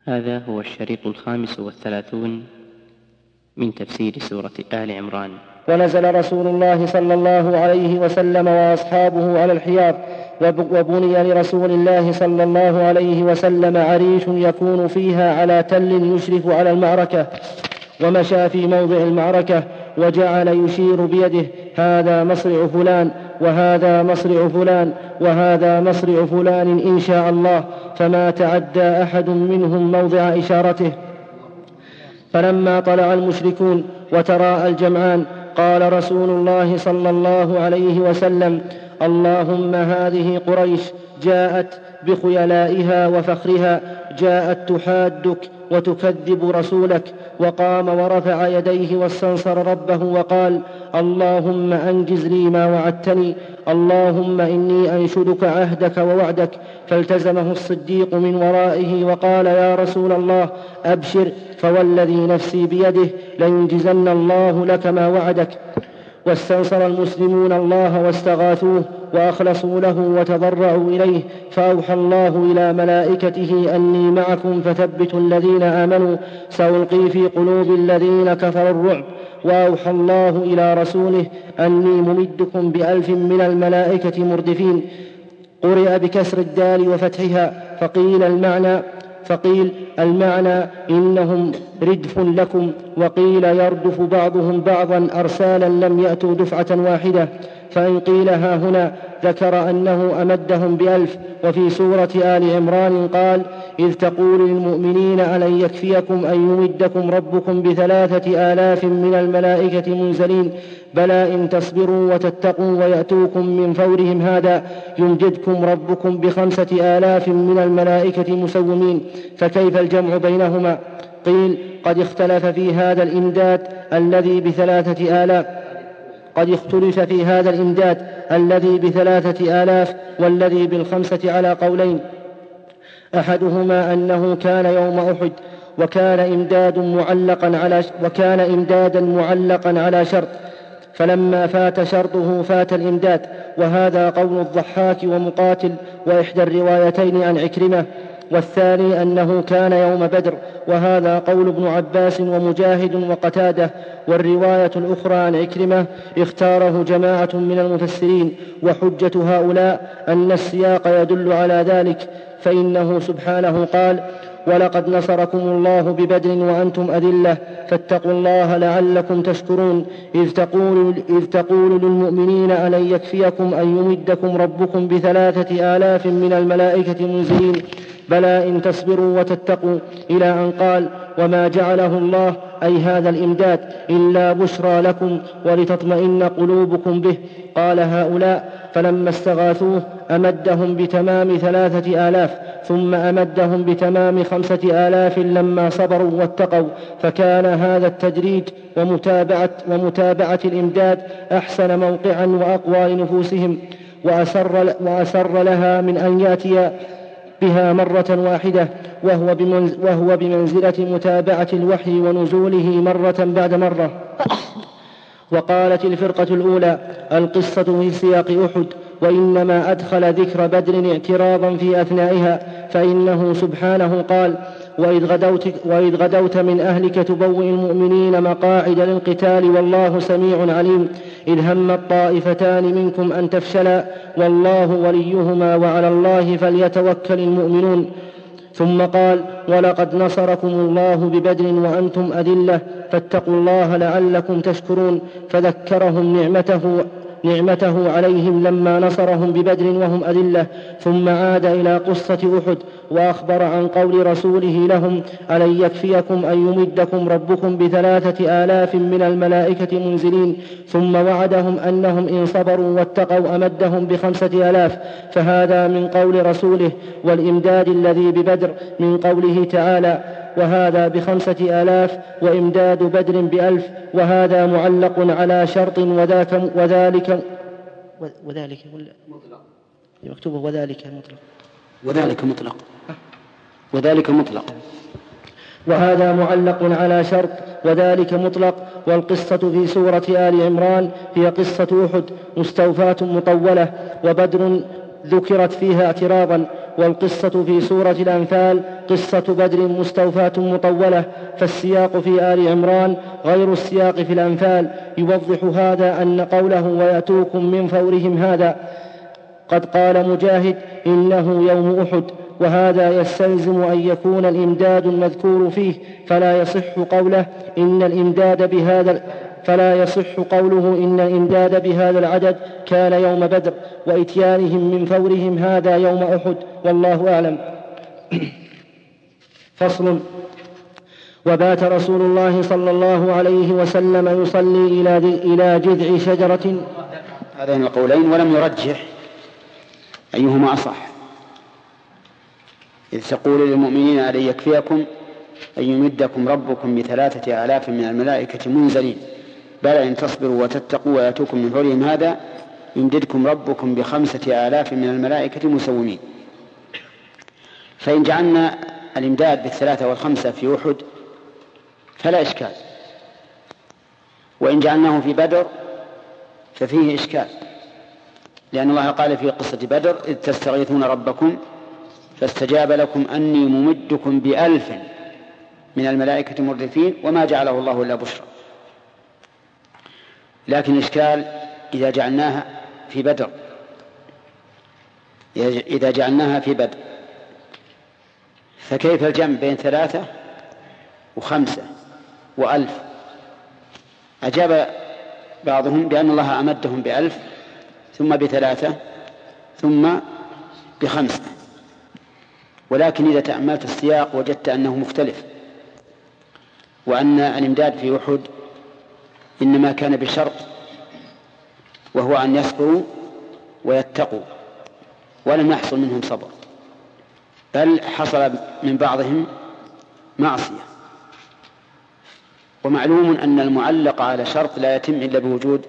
هذا هو الشريط 35 من تفسير سورة آل عمران. ونزل رسول الله صلى الله عليه وسلم وأصحابه على الحياض، وبني لرسول الله صلى الله عليه وسلم عريش يكون فيها على تل يشرف على المعركة، ومشى في موضع المعركة وجعل يشير بيده: هذا مصرع فلان، وهذا مصرع فلان، وهذا مصرع فلان إن شاء الله، فما تعدى أحد منهم موضع إشارته. فلما طلع المشركون وتراءى الجمعان قال رسول الله صلى الله عليه وسلم: اللهم هذه قريش جاءت بخيلائها وفخرها، جاءت تحادك وتكذب رسولك. وقام ورفع يديه واستنصر ربه وقال: اللهم أنجز لي ما وعدتني، اللهم إني أنشدك عهدك ووعدك. فالتزمه الصديق من ورائه وقال: يا رسول الله أبشر، فوالذي نفسي بيده لينجزن الله لك ما وعدك. واستنصر المسلمون الله واستغاثوه وأخلصوا له وتضرعوا إليه، فأوحى الله إلى ملائكته: أني معكم فثبتوا الذين آمنوا، سألقي في قلوب الذين كفروا الرعب. وأوحى الله إلى رسوله: أني ممدكم ب1000 من الملائكة مردفين. قرئ بكسر الدال وفتحها، فقيل المعنى إنهم ردف لكم، وقيل يردف بعضهم بعضا أرسالا لم يأتوا دفعة واحدة. فإن قيل ها هنا ذكر أنه أمدهم ب1000. وفي سورة آل عمران قال: إذ تقول للمؤمنين ألن يكفيكم أن يمدكم ربكم ب3000 من الملائكة منزلين، بلى إن تصبروا وتتقوا ويأتوكم من فورهم هذا يمددكم ربكم ب5000 من الملائكة مسومين. فكيف الجمع بينهما؟ قيل: قد اختلف في هذا الإمداد الذي ب3000، قد اختلف في هذا الإمداد الذي ب3000 والذي ب5 على قولين: أحدهما أنه كان يوم أحد، وكان إمدادا معلقا على شرط، فلما فات شرطه فات الإمداد. وهذا قول الضحاك ومقاتل وإحدى الروايتين عن عكرمة. والثاني أنه كان يوم بدر، وهذا قول ابن عباس ومجاهد وقتادة. والرواية الأخرى عن عكرمة اختاره جماعة من المفسرين، وحجة هؤلاء أن السياق يدل على ذلك، فإنه سبحانه قال: ولقد نصركم الله ببدر وأنتم أذلة فاتقوا الله لعلكم تشكرون. إذ تقول للمؤمنين ألن يكفيكم أن يمدكم ربكم ب3000 من الملائكة منزلين، بلى إن تصبروا وتتقوا، إلى أن قال: وما جعله الله أي هذا الإمداد إلا بشرى لكم ولتطمئن قلوبكم به. قال هؤلاء: فلما استغاثوه أمدهم بتمام 3000، ثم أمدهم بتمام 5000 لما صبروا واتقوا. فكان هذا التدريج ومتابعة الإمداد أحسن موقعا وأقوى لنفوسهم، وأسر لها من أن يأتي بها مرة واحدة، وهو بمنزلة متابعة الوحي ونزوله مرة بعد مرة. وقالت الفرقة الأولى: القصة في سياق أحد، وإنما أدخل ذكر بدر اعتراضا في أثنائها، فإنه سبحانه قال: وإذ غدوت من أهلك تبوئ المؤمنين مقاعد للقتال والله سميع عليم، إذ هم الطائفتان منكم أن تفشلا والله وليهما وعلى الله فليتوكل المؤمنون. ثم قال: ولقد نصركم الله ببدر وأنتم أذلة فاتقوا الله لعلكم تشكرون. فذكرهم نعمته عليهم لما نصرهم ببدر وهم أذلة، ثم عاد إلى قصة أحد وأخبر عن قول رسوله لهم: ألن يكفيكم أن يمدكم ربكم ب3000 من الملائكة منزلين، ثم وعدهم أنهم إن صبروا واتقوا أمدهم ب5000. فهذا من قول رسوله، والإمداد الذي ببدر من قوله تعالى: وهذا ب5000 وإمداد بدر ب1000. وهذا معلق على شرط وذلك مكتوبه وذلك مطلق. وهذا معلق على شرط وذلك مطلق. والقصة في سورة آل عمران هي قصة أحد مستوفاة مطولة، وبدر ذكرت فيها اعتراضا، والقصة في سورة الأنفال قصة بدر مستوفاة مطولة، فالسياق في آل عمران غير السياق في الأنفال. يوضح هذا أن قوله ويأتوكم من فورهم هذا قد قال مجاهد إنه يوم أحد، وهذا يستلزم أن يكون الإمداد المذكور فيه، فلا يصح قوله إن الإمداد بهذا العدد كان يوم بدر، وإتيانهم من فورهم هذا يوم أحد، والله أعلم. فصل. وبات رسول الله صلى الله عليه وسلم يصلي إلى جذع شجرة. هذين القولين ولم يرجح أيهما أصح، إذ تقول للمؤمنين ألن يكفيكم أن يمدكم ربكم ب3,000 من الملائكة منزلين، بل إن تصبروا وتتقوا ويأتوكم من فورهم هذا يمددكم ربكم ب5,000 من الملائكة مسومين. فإن جعلنا الإمداد ب3 و5 في أحد فلا إشكال، وإن جعلناه في بدر ففيه إشكال، لأن الله قال في قصة بدر إذ تستغيثون ربكم فاستجاب لكم أني ممدكم ب1000 من الملائكة مردفين وما جعله الله إلا بشرى. لكن الإشكال إذا جعلناها في بدر فكيف الجمع بين 3 و5 و1000؟ أجاب بعضهم بأن الله أمدهم ب1000 ثم ب3 ثم ب5، ولكن إذا تأملت السياق وجدت أنه مختلف، وأن الإمداد في أحد إنما كان بشرط، وهو أن يصبروا ويتقوا، ولم يحصل منهم صبر، بل حصل من بعضهم معصية. ومعلوم أن المعلق على شرط لا يتم إلا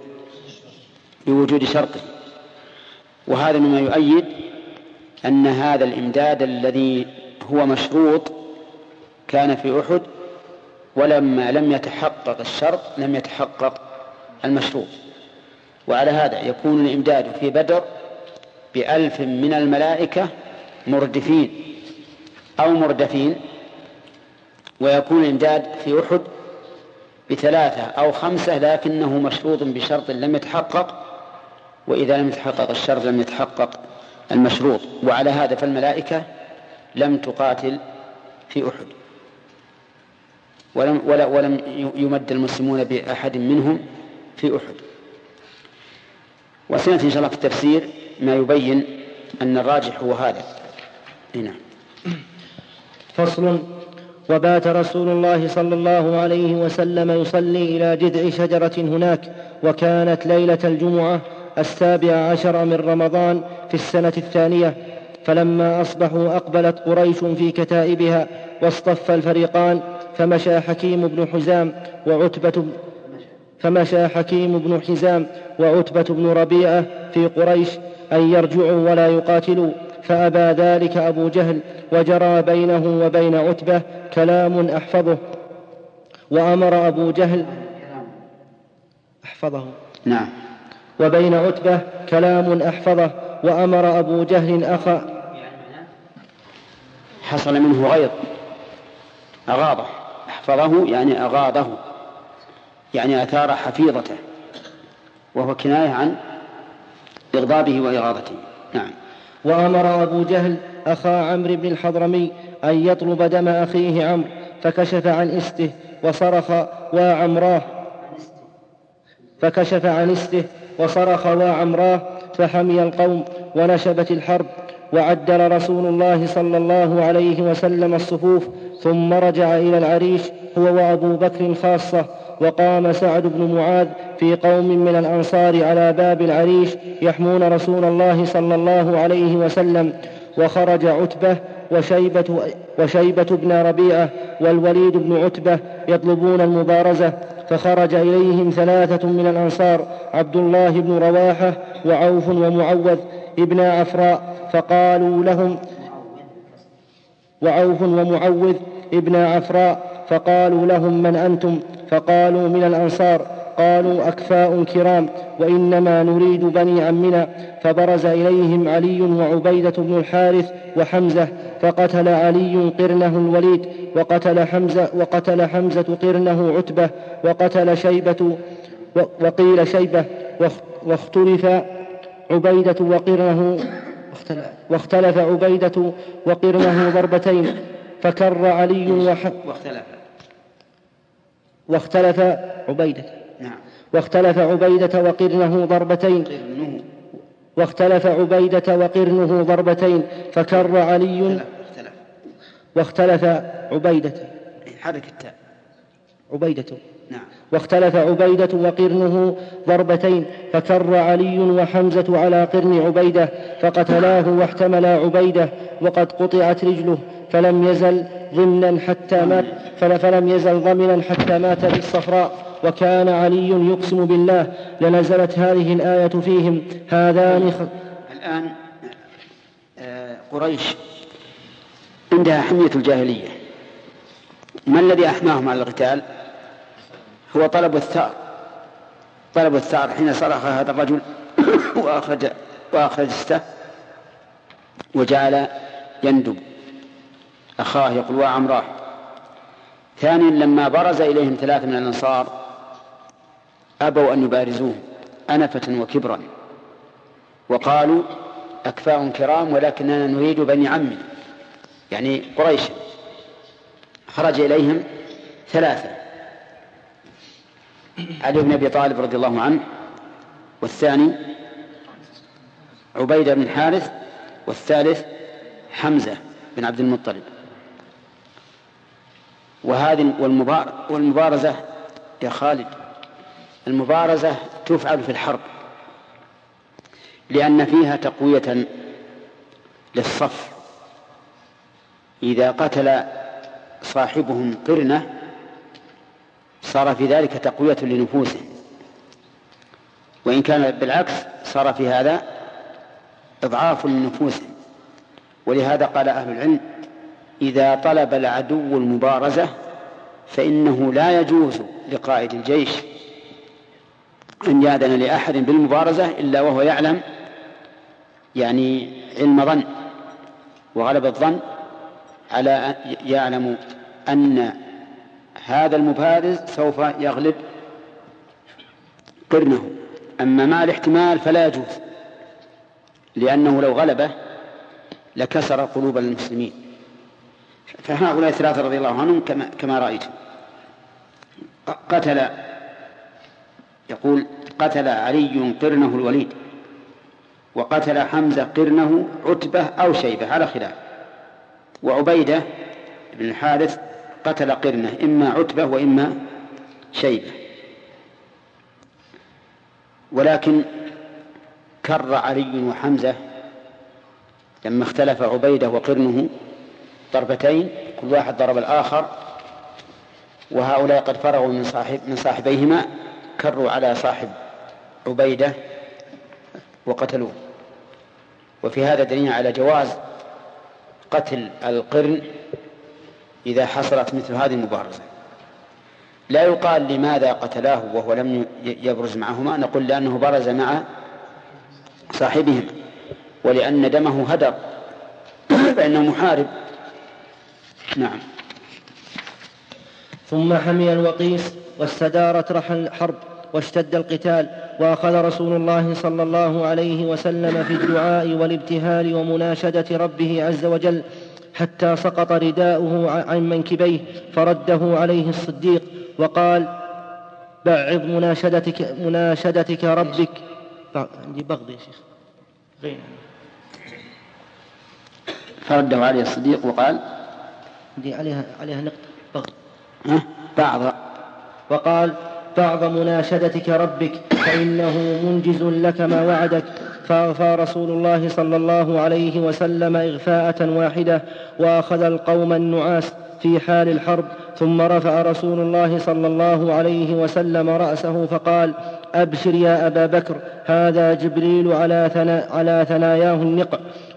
بوجود شرطه، وهذا مما يؤيد أن هذا الإمداد الذي هو مشروط كان في أحد، ولما لم يتحقق الشرط لم يتحقق المشروط. وعلى هذا يكون الإمداد في بدر ب1000 من الملائكة مردفين أو مردفين، ويكون الإمداد في أحد ب3 أو 5 لكنه مشروط بشرط لم يتحقق، وإذا لم يتحقق الشرط لم يتحقق المشروط. وعلى هذا فالملائكة لم تقاتل في أحد، ولم يمد المسلمون بأحد منهم في أحد. وسنأتي إن شاء الله في التفسير ما يبين أن الراجح هو هذا. هنا فصل. وبات رسول الله صلى الله عليه وسلم يصلي إلى جذع شجرة هناك، وكانت ليلة الجمعة 17 من رمضان في السنة 2. فلما أصبحوا أقبلت قريش في كتائبها واصطف الفريقان، فمشى حكيم بن حزام وعتبة بن ربيعة في قريش أن يرجعوا ولا يقاتلوا، فأبى ذلك أبو جهل، وجرى بينه وبين عتبة كلام أحفظه، وأمر أبو جهل أحفظه نعم وبين عتبة كلام أحفظه، وأمر أبو جهل أخا حصل منه غيظ، أغاضه، أحفظه يعني أغاضه، يعني أثار حفيظته، وهو كناية عن إغضابه وإغاظته. نعم. وأمر أبو جهل أخا عمرو بن الحضرمي أن يطلب دم أخيه عمرو، فكشف عن إسته وصرخ وعمراه، فحمي القوم ونشبت الحرب، وعدل رسول الله صلى الله عليه وسلم الصفوف، ثم رجع إلى العريش هو وأبو بكر خاصة. وقام سعد بن معاذ في قوم من الأنصار على باب العريش يحمون رسول الله صلى الله عليه وسلم، وخرج عتبة وشيبة بن ربيعة والوليد بن عتبة يطلبون المبارزة، فخرج إليهم 3 من الأنصار عبد الله بن رواحة وعوف ومعوذ ابن عفراء، فقالوا لهم من أنتم؟ فقالوا من الأنصار. قالوا أكفاء كرام وإنما نريد بني عمنا. فبرز إليهم علي وعبيدة بن الحارث وحمزة، فقتل علي قرنه الوليد، وقتل حمزة قرنه عتبة، وقتل شيبة وقيل شيبة، واختلف عبيدة وقرنه ضربتين، فكر علي واختلف عبيدة نعم. واختلف عبيدة وقرنه ضربتين فكر علي واختلف عبيدة حرك التاء عبيدة نعم. واختلف عبيدة وقرنه ضربتين فكر علي وحمزة على قرن عبيدة فقتلاه واحتملا عبيدة وقد قطعت رجله فلم يزل ضمنا حتى مات بالصفراء. وكان علي يقسم بالله لنزلت هذه الآية فيهم هذان. الآن قريش عندها حمية الجاهلية. ما الذي أحماهم على القتال؟ هو طلب الثار حين صرخ هذا الرجل وأخرج استه وجعل يندب أخاه يقول وعمراه. ثانيا لما برز إليهم 3 من الأنصار أبوا أن يبارزوه أنفة وكبرا وقالوا أكفاء كرام ولكننا نريد بني عمنا، يعني قريش. خرج إليهم 3: علي بن أبي طالب رضي الله عنه، والثاني عبيدة بن الحارث، والثالث حمزة بن عبد المطلب. وهذه والمبارزة يا خالد، المبارزة تفعل في الحرب لأن فيها تقوية للصف. إذا قتل صاحبهم قرنة صار في ذلك تقوية لنفوسهم، وإن كان بالعكس صار في هذا إضعاف لنفوسهم. ولهذا قال أهل العلم إذا طلب العدو المبارزة فإنه لا يجوز لقائد الجيش أن يأذن لأحد بالمبارزة إلا وهو يعلم، يعني علم ظن وغلب الظن على يعلم أن هذا المبارز سوف يغلب قرنه. أما مع الاحتمال فلا يجوز، لأنه لو غلبه لكسر قلوب المسلمين. فهؤلاء 3 رضي الله عنهم كما رأيت. قتل علي قرنه الوليد، وقتل حمزة قرنه عتبة أو شيبة على خلاف. وعبيدة بن الحارث قتل قرنه إما عتبة وإما شيبة. ولكن كر علي وحمزة لما اختلف عبيدة وقرنه ضربتين، كل واحد ضرب الآخر، وهؤلاء قد فرغوا من صاحبيهما، كروا على صاحب عبيدة وقتلوه. وفي هذا دليل على جواز قتل القرن إذا حصلت مثل هذه المبارزة. لا يقال لماذا قتلاه وهو لم يبرز معهما، نقول لأنه برز مع صاحبهما ولأن دمه هدر فإنه محارب. نعم. ثم حمي الوقيس واستدارت رحل الحرب واشتد القتال، وأخذ رسول الله صلى الله عليه وسلم في الدعاء والابتهال ومناشدة ربه عز وجل حتى سقط رداؤه عن منكبيه، فرده عليه الصديق وقال بعض مناشدتك ربك. عندي بغض يا شيخ. فرده عليه الصديق وقال عندي عليها نقطة بغض. بعض. وقال بعض مناشدتك ربك فإنه منجز لك ما وعدك. فأغفى رسول الله صلى الله عليه وسلم إغفاءة واحدة وأخذ القوم النعاس في حال الحرب. ثم رفع رسول الله صلى الله عليه وسلم رأسه فقال أبشر يا أبا بكر، هذا جبريل على ثناياه النقع،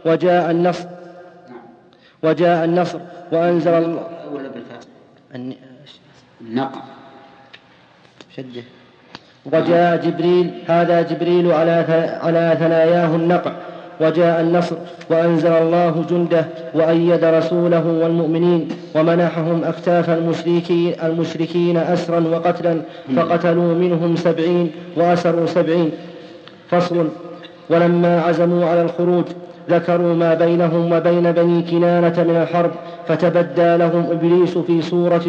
وجاء النصر وأنزل الله النقع شده وجاء جبريل، هذا جبريل على ثناياه النقع. وجاء النصر وأنزل الله جنده وأيد رسوله والمؤمنين ومنحهم أكتاف المشركين أسرا وقتلا، فقتلوا منهم 70 وأسروا 70. فصل. ولما عزموا على الخروج ذكروا ما بينهم وبين بني كنانة من الحرب، فتبدى لهم إبليس في صورة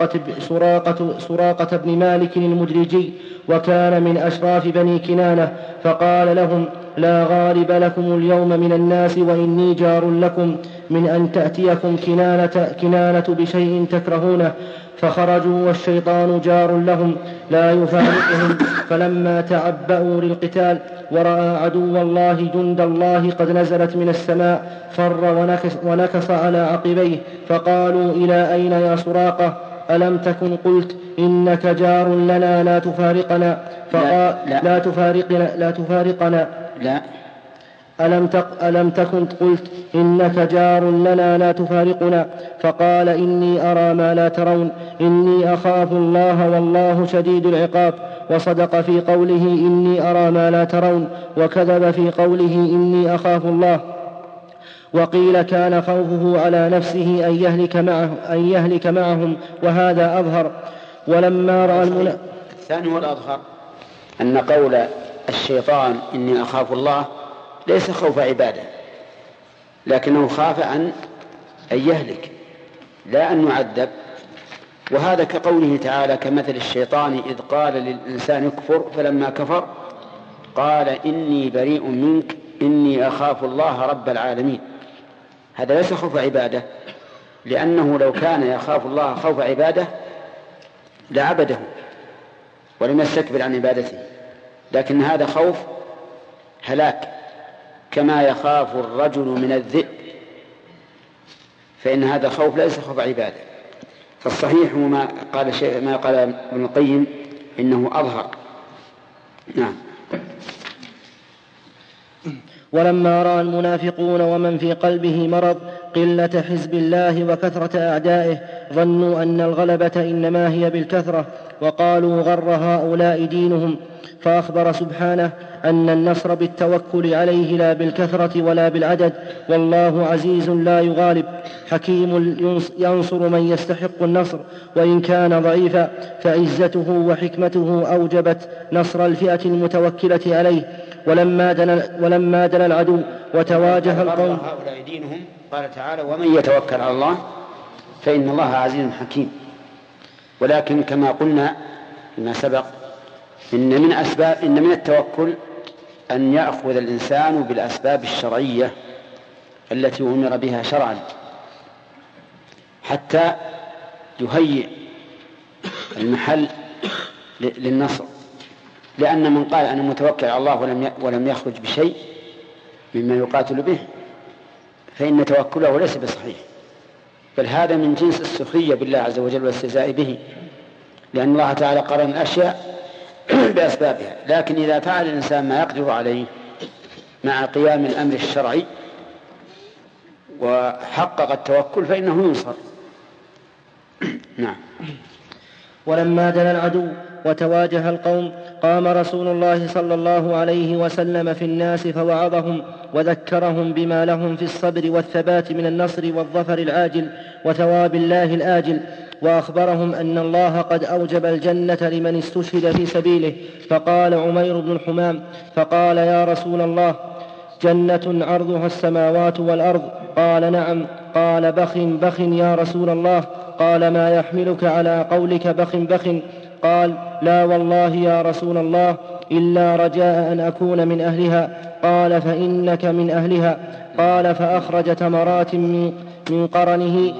سراقة بن مالك المدرجي، وكان من أشراف بني كنانة، فقال لهم: لا غالب لكم اليوم من الناس وإني جار لكم، من أن تأتيكم كنانة بشيء تكرهونه. فخرجوا والشيطان جار لهم لا يفارقهم. فلما تعبأوا للقتال ورأى عدو الله جند الله قد نزلت من السماء فر ونكص على عقبيه، فقالوا: إلى أين يا سراقة؟ ألم تكن قلت إنك جار لنا لا تفارقنا؟ فقال: لا تفارقنا. لا. ألم تكن قلت إنك جار لنا لا تفارقنا؟ فقال: إني أرى ما لا ترون، إني أخاف الله والله شديد العقاب. وصدق في قوله إني أرى ما لا ترون، وكذب في قوله إني أخاف الله. وقيل كان خوفه على نفسه أن يهلك معهم، وهذا أظهر. ولما رأى الثاني والأظهر أن قول الشيطان إني أخاف الله ليس خوف عبادة، لكنه خاف أن يهلك، لا أن يعذب. وهذا كقوله تعالى: كمثل الشيطان إذ قال للإنسان اكفر فلما كفر قال إني بريء منك إني أخاف الله رب العالمين. هذا ليس خوف عبادة، لأنه لو كان يخاف الله خوف عبادة لعبده ولم يستكبر عن عبادته، لكن هذا خوف هلاك، كما يخاف الرجل من الذئب، فإن هذا خوف ليس خوف عبادة. فالصحيح ما قال ابن القيم إنه أظهر. نعم. ولما رأى المنافقون ومن في قلبه مرض قلة حزب الله وكثرة أعدائه ظنوا أن الغلبة إنما هي بالكثرة، وقالوا غر هؤلاء دينهم. فأخبر سبحانه أن النصر بالتوكل عليه لا بالكثرة ولا بالعدد، والله عزيز لا يغالب، حكيم ينصر من يستحق النصر وإن كان ضعيفا، فعزته وحكمته أوجبت نصر الفئة المتوكلة عليه. ولما دنا العدو وتواجه القوم هؤلاء دينهم، قال تعالى: ومن يتوكل على الله فإن الله عزيز حكيم. ولكن كما قلنا فيما سبق إن من التوكل أن يأخذ الإنسان بالأسباب الشرعية التي أمر بها شرعا حتى يهيئ المحل للنصر. لأن من قال أنا متوكل على الله ولم يخرج بشيء مما يقاتل به فإن توكله ليس بصحيح، بل هذا من جنس السخرية بالله عز وجل والاستهزاء به، لأن الله تعالى قرن الأشياء بأسبابها. لكن إذا فعل الإنسان ما يقدر عليه مع قيام الأمر الشرعي وحقق التوكل فإنه ينصر. نعم. ولما دنا العدو وتواجه القوم قام رسول الله صلى الله عليه وسلم في الناس فوعظهم وذكرهم بما لهم في الصبر والثبات من النصر والظفر العاجل وثواب الله الآجل، وأخبرهم أن الله قد أوجب الجنة لمن استشهد في سبيله. فقال عمير بن الحمام: فقال: يا رسول الله، جنة عرضها السماوات والأرض؟ قال: نعم. قال: بخ بخ يا رسول الله. قال: ما يحملك على قولك بخ بخ؟ قال: لا والله يا رسول الله، إلا رجاء أن أكون من أهلها. قال: فإنك من أهلها. قال: فأخرج تمرات من قرنه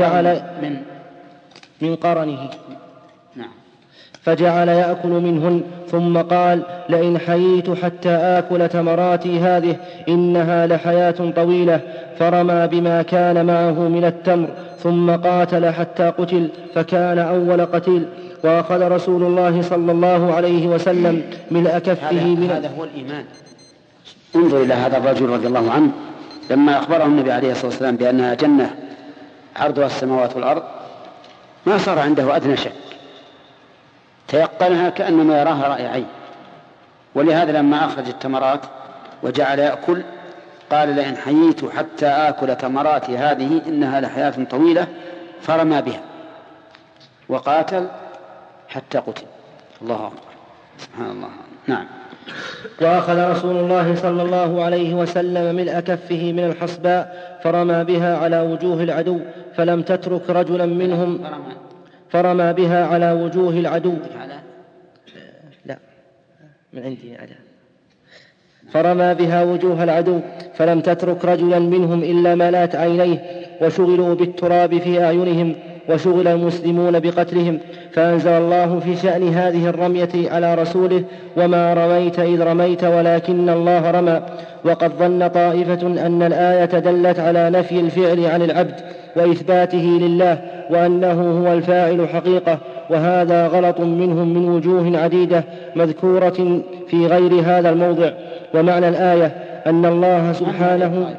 فجعل يأكل منهن، ثم قال: لئن حييت حتى آكل تمراتي هذه إنها لحياة طويلة. فرمى بما كان معه من التمر، ثم قاتل حتى قتل، فكان أول قتيل. وأخذ رسول الله صلى الله عليه وسلم ملء كفه من هذا هو الإيمان. انظر إلى هذا الرجل رضي الله عنه لما أخبره النبي عليه الصلاة والسلام بأنها جنة عرضها السماوات والأرض ما صار عنده أدنى شك، تيقنها كأنما يراها رأي عين. ولهذا لما أخرج التمرات وجعل يأكل قال لئن حييت حتى آكل تمرات هذه إنها لحياة طويلة، فرمى بها وقاتل حتى قتل. الله أكبر، سبحان الله. نعم. وأخذ رسول الله صلى الله عليه وسلم ملء كفه من الحصباء فرمى بها على وجوه العدو فلم تترك رجلا منهم. فرمى بها على وجوه العدو. لا، من عندي على. فرمى بها وجوه العدو فلم تترك رجلا منهم إلا ملات عينيه، وشغلوا بالتراب في أعينهم، وشغل المسلمون بقتلهم. فأنزل الله في شأن هذه الرمية على رسوله: وما رميت إذ رميت ولكن الله رمى. وقد ظن طائفة أن الآية دلت على نفي الفعل عن العبد وإثباته لله، وأنه هو الفاعل حقيقة، وهذا غلط منهم من وجوه عديدة مذكورة في غير هذا الموضع. ومعنى الآية أن الله سبحانه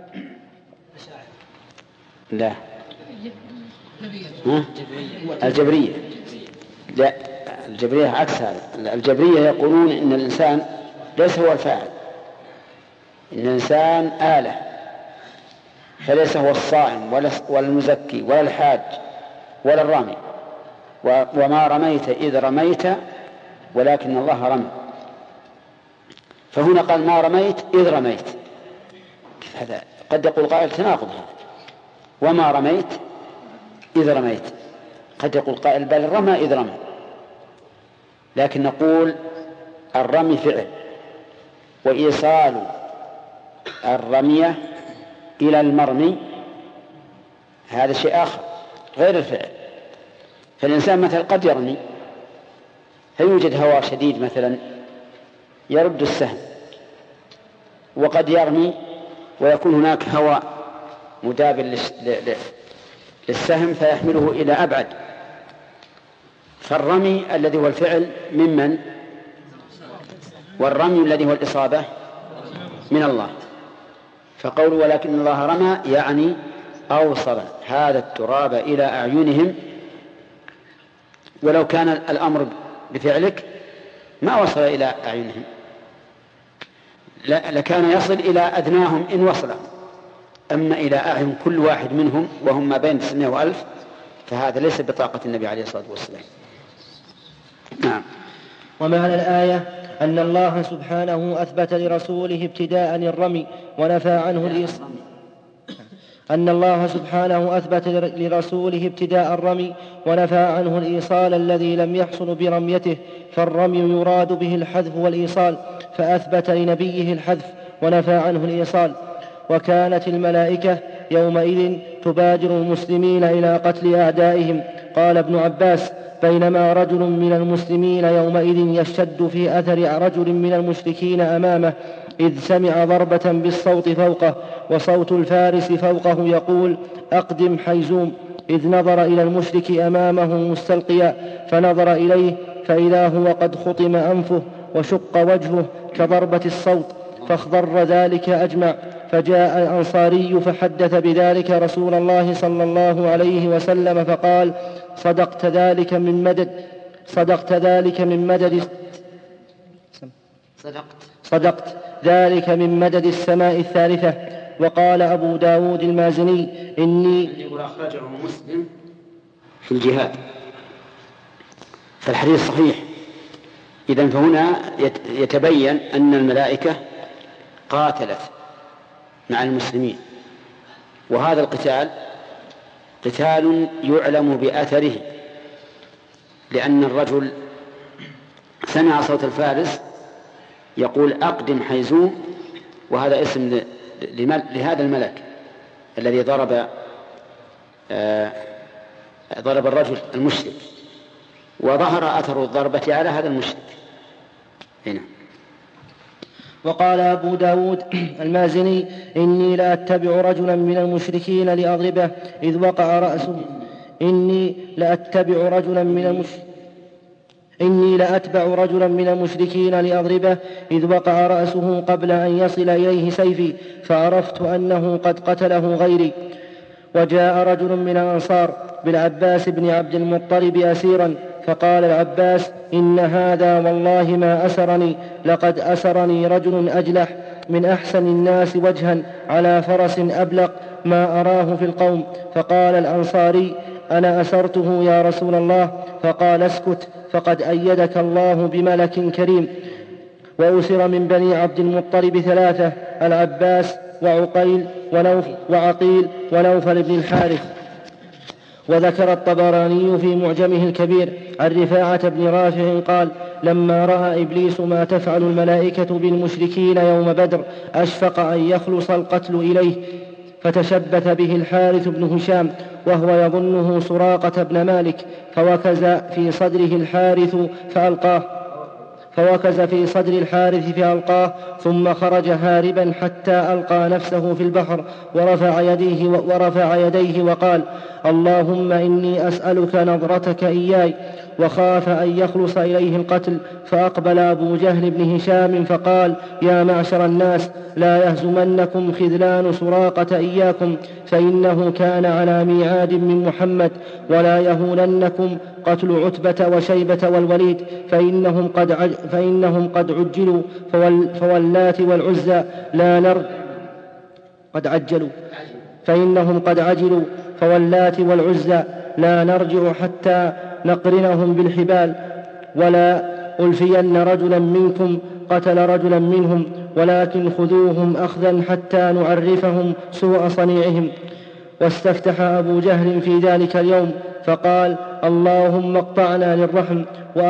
لا الجبرية، لا الجبرية عكس هذا. الجبرية يقولون إن الإنسان ليس هو الفاعل، إن الإنسان آلة، فليس هو الصائم ولا المزكي ولا الحاج ولا الرامي. وما رميت إذ رميت ولكن الله رمى. فهنا قال ما رميت إذ رميت. هذا قد يقول قائل تناقض هذا، وما رميت إذ رميت. قد يقول قائل بل رمى إذ رمى. لكن نقول الرمي فعل، وإيصال الرمية إلى المرمي هذا شيء آخر غير الفعل. فالإنسان مثلا قد يرمي فيوجد هواء شديد مثلا يرد السهم، وقد يرمي ويكون هناك هواء مدابر للسهم فيحمله إلى أبعد. فالرمي الذي هو الفعل ممن؟ والرمي الذي هو الإصابة من الله. فقول ولكن الله رمى يعني أوصل هذا التراب إلى أعينهم، ولو كان الأمر بفعلك ما وصل إلى أعينهم، لكان يصل إلى أدناهم إن وصل. أما إلى أعين كل واحد منهم وهم ما بين 900 و1000 فهذا ليس بطاقة النبي عليه الصلاة والسلام. نعم. ومعنى الآية أن الله سبحانه أثبت لرسوله ابتداء الرمي ونفى عنه الإصابة. أن الله سبحانه أثبت لرسوله ابتداء الرمي ونفى عنه الإيصال الذي لم يحصل برميته، فالرمي يراد به الحذف والإيصال، فأثبت لنبيه الحذف ونفى عنه الإيصال. وكانت الملائكة يومئذ تبادر المسلمين إلى قتل أعدائهم. قال ابن عباس: بينما رجل من المسلمين يومئذ يشتد في أثر رجل من المشركين أمامه، إذ سمع ضربة بالصوت فوقه، وصوت الفارس فوقه يقول: أقدم حيزوم. إذ نظر إلى المشرك أمامه مستلقيا، فنظر إليه فإذا هو قد خطم أنفه وشق وجهه كضربة الصوت، فاخضر ذلك أجمع. فجاء الأنصاري فحدث بذلك رسول الله صلى الله عليه وسلم فقال: صدقت ذلك ذلك من مدد السماء الثالثة. وقال أبو داود المازني: إني يقول أخرجه مسلم في الجهاد. فالحديث صحيح. إذن فهنا يتبين أن الملائكة قاتلت مع المسلمين، وهذا القتال قتال يعلم بأثره، لأن الرجل سمع صوت الفارس يقول: أقدم حيزوم، وهذا اسم لهذا الملك الذي ضرب الرجل المشرك، وظهر أثر الضربة على هذا المشرك هنا. وقال أبو داود المازني: إني لأتبع رجلا من المشركين لأضربه إذ وقع رأسه إني لأتبع رجلا من المشركين لأضربه إذ وقع رأسه قبل أن يصل إليه سيفي، فعرفت أنه قد قتله غيري. وجاء رجل من الأنصار بالعباس بن عبد المطلب أسيرا، فقال العباس: إن هذا والله ما أسرني، لقد أسرني رجل أجلح من أحسن الناس وجها على فرس أبلق ما أراه في القوم. فقال الأنصاري: أنا أسرته يا رسول الله. فقال: اسكت، فقد أيدك الله بملك كريم. وأسر من بني عبد المطلب 3: العباس وعقيل ونوفل بن الحارث. وذكر الطبراني في معجمه الكبير عن رفاعة بن رافع قال: لما رأى إبليس ما تفعل الملائكة بالمشركين يوم بدر أشفق أن يخلص القتل إليه، فتشبث به الحارث بن هشام وهو يظنه سراقة بن مالك، فوكز في صدر الحارث فألقاه، ثم خرج هاربا حتى ألقى نفسه في البحر ورفع يديه وقال: اللهم إني أسألك نظرتك إياي، وخاف أن يخلص إليه القتل. فأقبل أبو جهل بن هشام فقال: يا معشر الناس، لا يهزمنكم خذلان سراقة إياكم، فإنه كان على ميعاد من محمد، ولا يهوننكم قتل عتبة وشيبة والوليد، فإنهم قد عجلوا، فواللات والعزى لا نرجع فواللات والعزى لا نرجع حتى نقرنهم بالحبال، ولا ألفين رجلا منكم قتل رجلا منهم، ولكن خذوهم أخذا حتى نعرفهم سوء صنيعهم. واستفتح أبو جهل في ذلك اليوم فقال: اللهم اقطعنا للرحم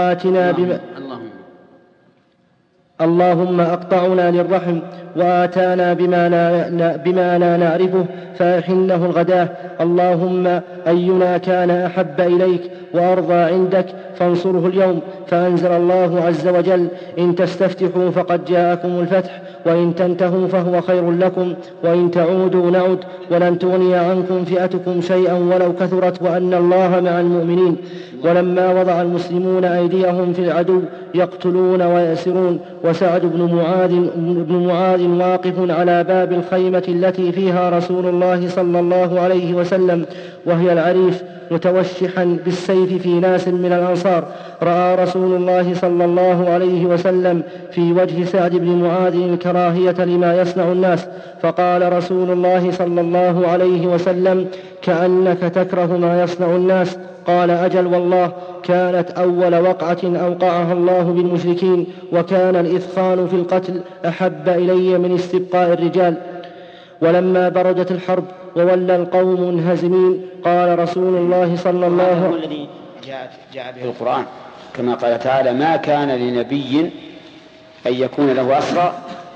اللهم أقطعنا للرحم وآتانا بما لا نعرفه فأحنه الغداة. اللهم أينا كان أحب إليك وأرضى عندك فانصره اليوم. فأنزل الله عز وجل: إن تستفتحوا فقد جاءكم الفتح، وإن تنتهوا فهو خير لكم، وإن تعودوا نعد، ولن تغني عنكم فئتكم شيئا ولو كثرت، وأن الله مع المؤمنين. ولما وضع المسلمون أيديهم في العدو يقتلون ويأسرون، وسعد بن معاذ واقف على باب الخيمة التي فيها رسول الله صلى الله عليه وسلم وهي العريف متوشحا بالسيف في ناس من الأنصار، رأى رسول الله صلى الله عليه وسلم في وجه سعد بن معاذ الكراهية لما يصنع الناس، فقال رسول الله صلى الله عليه وسلم: كأنك تكره ما يصنع الناس. قال: أجل والله، كانت أول وقعة أوقعها الله بالمشركين، وكان الإثخان في القتل أحب إلي من استبقاء الرجال. ولما بردت الحرب وولى القوم منهزمين قال رسول الله صلى الله عليه وسلم: الذي جاء به القرآن كما قال تعالى: ما كان لنبي أن يكون له أسرى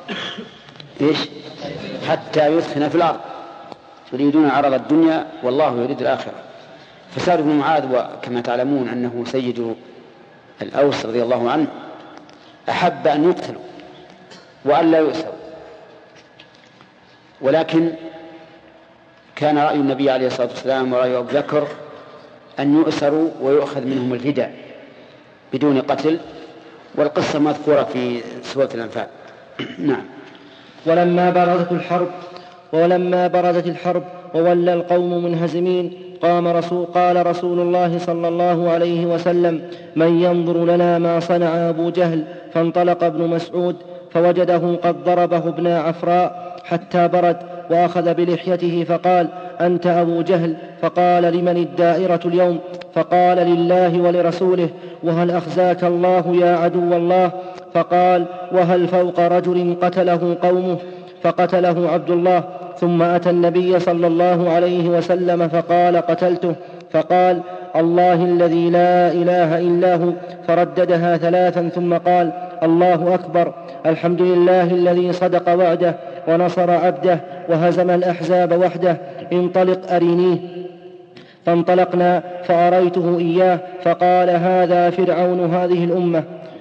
حتى يثخن في الأرض يريدون عرض الدنيا والله يريد الآخرة. فسعد بن معاذ وكما تعلمون أنه سيد الأوس رضي الله عنه أحب أن يقتلوا وأن لا يؤسروا، ولكن كان رأي النبي عليه الصلاة والسلام ورأي أبو بكر أن يؤسروا ويؤخذ منهم الفداء بدون قتل، والقصة مذكورة في سورة الأنفال. نعم. ولما بردت الحرب وولى القوم منهزمين قال رسول الله صلى الله عليه وسلم: من ينظر لنا ما صنع أبو جهل؟ فانطلق ابن مسعود فوجده قد ضربه ابن عفراء حتى برد، وأخذ بلحيته فقال: أنت أبو جهل؟ فقال: لمن الدائرة اليوم؟ فقال: لله ولرسوله. وهل أخزاك الله يا عدو الله؟ فقال: وهل فوق رجل قتله قومه؟ فقتله عبد الله. ثم أتى النبي صلى الله عليه وسلم فقال: قتلته. فقال: الله الذي لا إله إلا هو. فرددها 3 ثم قال: الله أكبر، الحمد لله الذي صدق وعده ونصر عبده وهزم الأحزاب وحده، انطلق أرينيه. فانطلقنا فأريته إياه فقال: هذا فرعون هذه الأمة.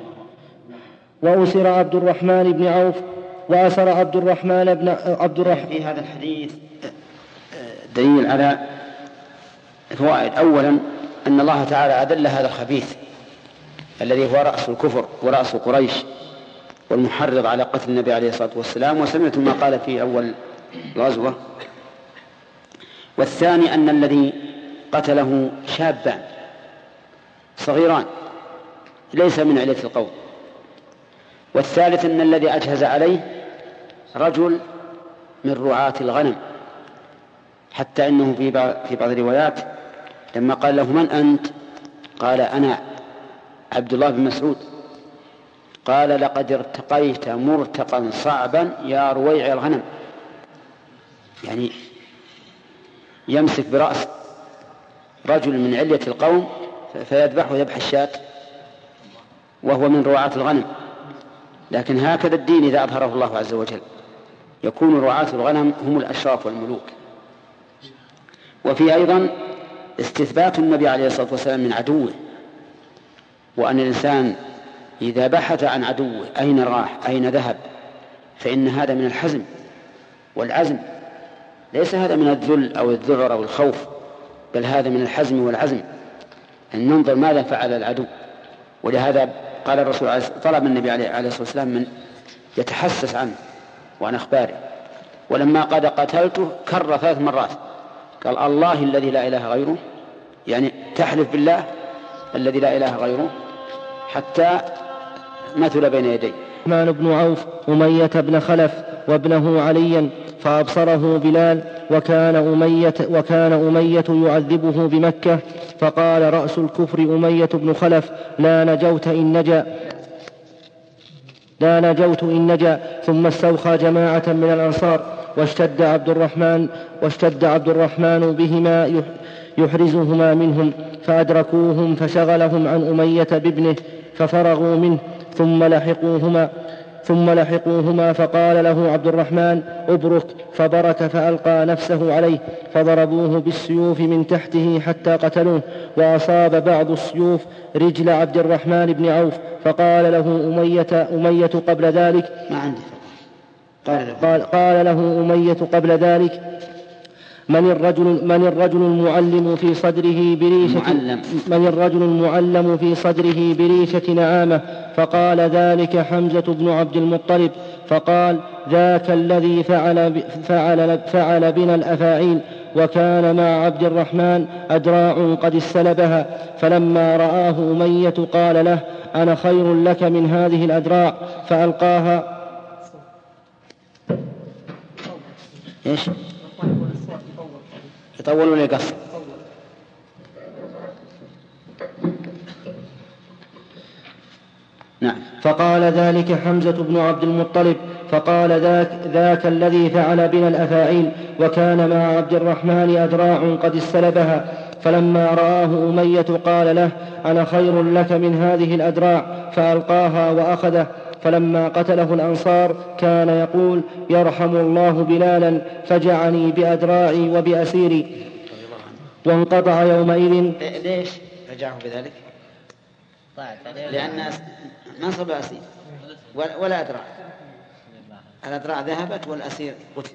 وأسر عبد الرحمن بن عوف وأسر عبد الرحمن في هذا الحديث دليل على فوائد. أولا أن الله تعالى أدل هذا الخبيث الذي هو رأس الكفر ورأس قريش والمحرض على قتل النبي عليه الصلاة والسلام، وسمعت ما قال في أول غزوة. والثاني أن الذي قتله شابان صغيران ليس من علة القوم. والثالث أن الذي أجهز عليه رجل من رعاة الغنم، حتى أنه في بعض الروايات لما قال له من أنت قال أنا عبد الله بن مسعود، قال لقد ارتقيت مرتقا صعبا يا رويع الغنم، يعني يمسك برأس رجل من علية القوم فيذبحه ذبح الشاة وهو من رعاة الغنم. لكن هكذا الدين إذا أظهره الله عز وجل يكون رعاة الغنم هم الأشراف والملوك. وفي أيضا استثبات النبي عليه الصلاة والسلام من عدوه، وأن الإنسان إذا بحث عن عدوه أين راح أين ذهب فإن هذا من الحزم والعزم، ليس هذا من الذل أو الذعر أو الخوف، بل هذا من الحزم والعزم، أن ننظر ماذا فعل العدو. ولهذا قال الرسول طلب النبي عليه الصلاة والسلام من يتحسس عنه وعن أخباره، ولما قد قتلته كرر 3 مرات قال الله الذي لا إله غيره، يعني تحلف بالله الذي لا إله غيره حتى مثل بين يديه. عثمان بن عوف أمية بن خلف وابنه عليا فأبصره بلال وكان أمية يعذبه بمكة، فقال رأس الكفر أمية بن خلف لا نجوت إن نجا. ثم استوخى جماعة من الأنصار واشتد عبد الرحمن بهما يحرزهما منهم، فأدركوهم فشغلهم عن أمية بابنه ففرغوا منه، ثم لحقوهما فقال له عبد الرحمن أبرك، فبرك فألقى نفسه عليه فضربوه بالسيوف من تحته حتى قتلوه. وأصاب بعض السيوف رجل عبد الرحمن بن عوف، فقال له أمية قبل ذلك قال له أمية قبل ذلك من الرجل المعلم في صدره بريشة نعامة؟ فقال ذلك حمزة بن عبد المطلب، فقال ذاك الذي فعل بنا الأفاعيل. وكان مع عبد الرحمن أدراع قد استلبها، فلما رآه أمية قال له أنا خير لك من هذه الأدراع، فألقاها. إيش؟ يطول ولا يقصر؟ نعم. فقال ذلك حمزة بن عبد المطلب، فقال ذاك الذي فعل بنا الأفاعيل. وكان مع عبد الرحمن أدراع قد استلبها، فلما رآه أمية قال له أنا خير لك من هذه الأدراع، فألقاها وأخذه. فلما قتله الأنصار كان يقول يرحم الله بلالا فجعني بأدراعي وبأسيري. وانقطع يومئذ. ليش رجعه بذلك؟ لأن نصب أسير ولا أدراع، الأدراع ذهبت والأسير قتل.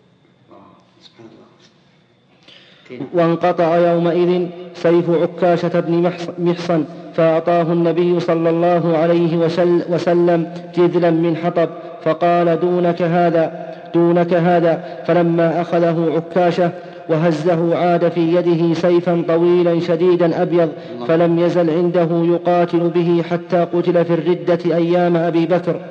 وانقطع يومئذ سيف عكاشة بن محصن، فأعطاه النبي صلى الله عليه وسلم جذلا من حطب، فقال دونك هذا. فلما أخذه عكاشة وهزه عاد في يده سيفا طويلا شديدا أبيض، فلم يزل عنده يقاتل به حتى قتل في الردة أيام أبي بكر.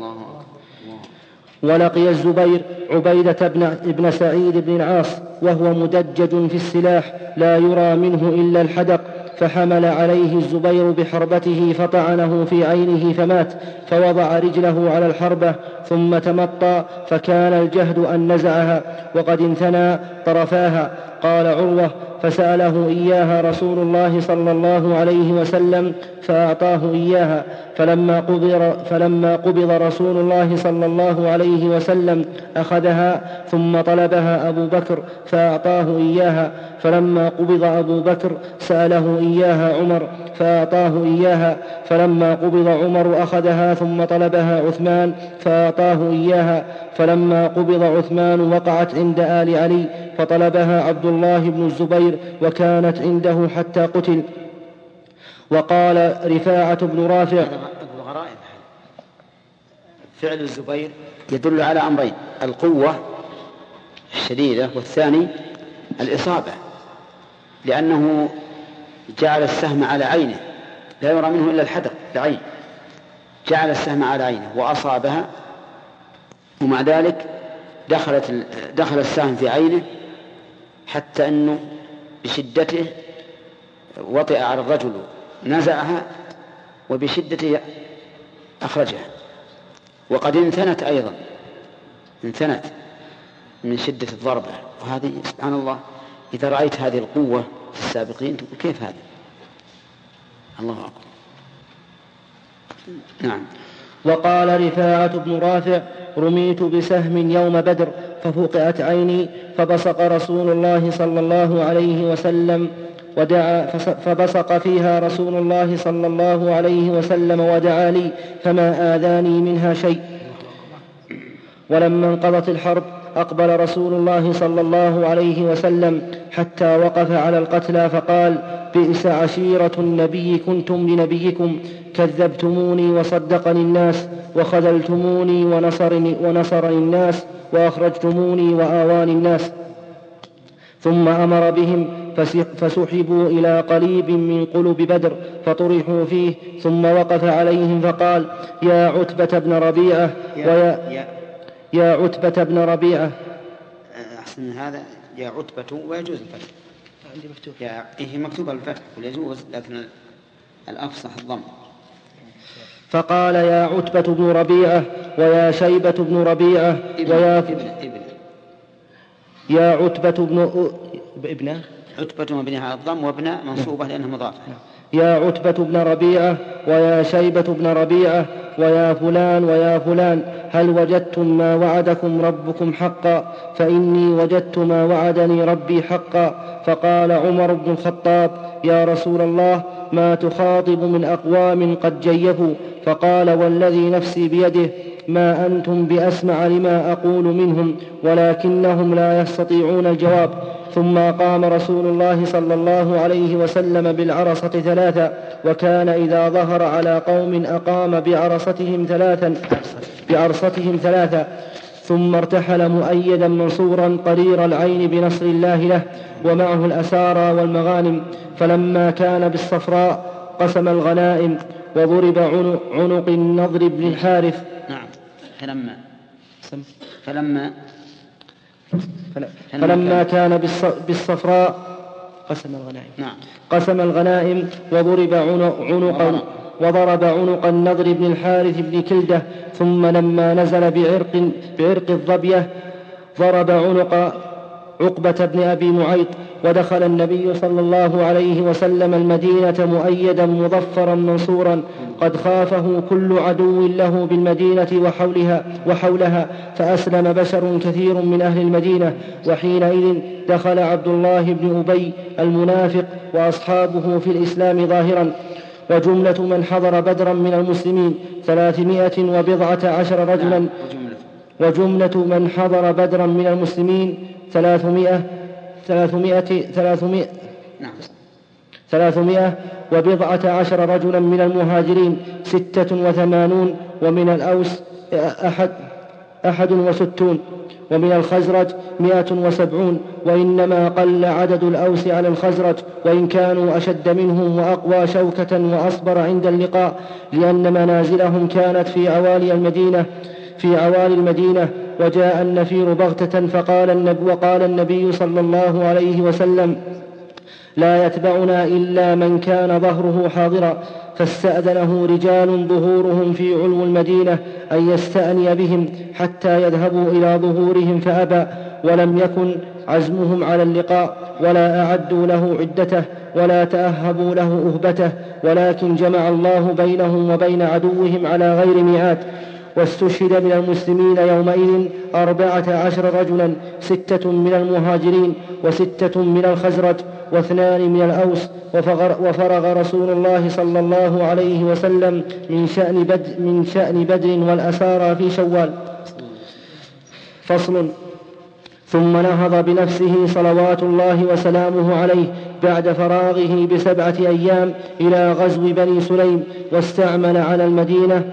ولقي الزبير عبيدة بن سعيد بن العاص وهو مدجج في السلاح لا يرى منه إلا الحدق، فحمل عليه الزبير بحربته فطعنه في عينه فمات، فوضع رجله على الحربة ثم تمطى، فكان الجهد أن نزعها وقد انثنى طرفاها. قال عروة فسأله إياها رسول الله صلى الله عليه وسلم فأعطاه إياها، فلما قبض رسول الله صلى الله عليه وسلم أخذها، ثم طلبها أبو بكر فأعطاه إياها، فلما قبض أبو بكر سأله إياها عمر فأعطاه إياها، فلما قبض عمر أخذها ثم طلبها عثمان فأعطاه إياها، فلما قبض عثمان وقعت عند آل علي فطلبها عبد الله بن الزبير وكانت عنده حتى قتل. وقال رفاعة بن رافع فعل الزبير يدل على أمرين: القوة الشديدة، والثاني الإصابة، لأنه جعل السهم على عينه لا يرى منه إلا الحدق العين، جعل السهم على عينه وأصابها، ومع ذلك دخل السهم في عينه حتى أنه بشدته وطئ على الرجل، نزعها وبشدته أخرجها، وقد انثنت أيضا، انثنت من شدة الضربة. وهذه سبحان الله، إذا رأيت هذه القوة في السابقين تقول كيف هذا؟ الله أكبر. نعم. وقال رفاعة بن رافع: رميت بسهم يوم بدر ففقئت عيني، فبصق رسول الله صلى الله عليه وسلم فبصق فيها رسول الله صلى الله عليه وسلم ودعا لي، فما آذاني منها شيء. ولما انقضت الحرب أقبل رسول الله صلى الله عليه وسلم حتى وقف على القتلى فقال: بئس عشيرة النبي كنتم لنبيكم، كذبتموني وصدقني الناس، وخذلتموني ونصرني الناس، وأخرجتموني وآواني الناس. ثم أمر بهم فسحبوا إلى قليب من قلب بدر فطرحوا فيه، ثم وقف عليهم فقال: يا عتبة بن ربيعة يا عتبة بن ربيعة. أحسن من هذا يا عتبة، ويجوز الفتح. عندي مفتوح. هي مكتوبة الفتح ويجوز، لكن الأفصح الضم. فقال: يا عتبة بن ربيعة ويا شيبة بن ربيعة يا عتبة بن عتبة مبنيها على الضم، وابن منصوبة لأنها مضافة. يا عتبة بن ربيعة ويا شيبة بن ربيعة ويا فلان ويا فلان، هل وجدتم ما وعدكم ربكم حقا؟ فإني وجدت ما وعدني ربي حقا. فقال عمر بن الخطاب: يا رسول الله، ما تخاطب من أقوام قد جيفوا؟ فقال: والذي نفسي بيده ما أنتم بأسمع لما أقول منهم، ولكنهم لا يستطيعون الجواب. ثم قام رسول الله صلى الله عليه وسلم بالعرصة 3، وكان إذا ظهر على قوم أقام بعرصتهم 3، ثم ارتحل مؤيدا منصورا قرير العين بنصر الله له، ومعه الأسارى والمغانم. فلما كان بالصفراء قسم الغنائم، وضرب عنق النضر بن الحارث. نعم. فلما كان بالصفراء قسم الغنائم، وضرب عنق النضر بن الحارث بن كلدة. ثم لما نزل بعرق الظبية ضرب عنق عقبة بن أبي معيط. ودخل النبي صلى الله عليه وسلم المدينة مؤيدا مظفرا منصورا، قد خافه كل عدو له بالمدينة وحولها، فأسلم بشر كثير من أهل المدينة. وحينئذ دخل عبد الله بن أبي المنافق وأصحابه في الإسلام ظاهرا. وجملة من حضر بدرا من المسلمين 310 رجلا. وجملة من حضر بدرا من المسلمين 310 رجلا، من المهاجرين 86، ومن الأوس 61، ومن الخزرج 170. وإنما قل عدد الأوس على الخزرج، وإن كانوا أشد منهم وأقوى شوكة وأصبر عند اللقاء، لأن منازلهم كانت في عوالي المدينة. وجاء النفير بغتة وقال النبي صلى الله عليه وسلم: لا يتبعنا إلا من كان ظهره حاضرا. فاستأذنه رجال ظهورهم في علو المدينة أن يستأني بهم حتى يذهبوا إلى ظهورهم، فأبى، ولم يكن عزمهم على اللقاء، ولا أعدوا له عدته، ولا تأهبوا له أهبته، ولكن جمع الله بينهم وبين عدوهم على غير ميعاد. واستشهد من المسلمين يومئذ 14 رجلا، 6 من المهاجرين، و6 من الخزرج، و2 من الأوس. وفرغ رسول الله صلى الله عليه وسلم من شأن بدر والأسارى في شوال. فصل. ثم نهض بنفسه صلوات الله وسلامه عليه بعد فراغه ب7 أيام إلى غزو بني سليم، واستعمل على المدينة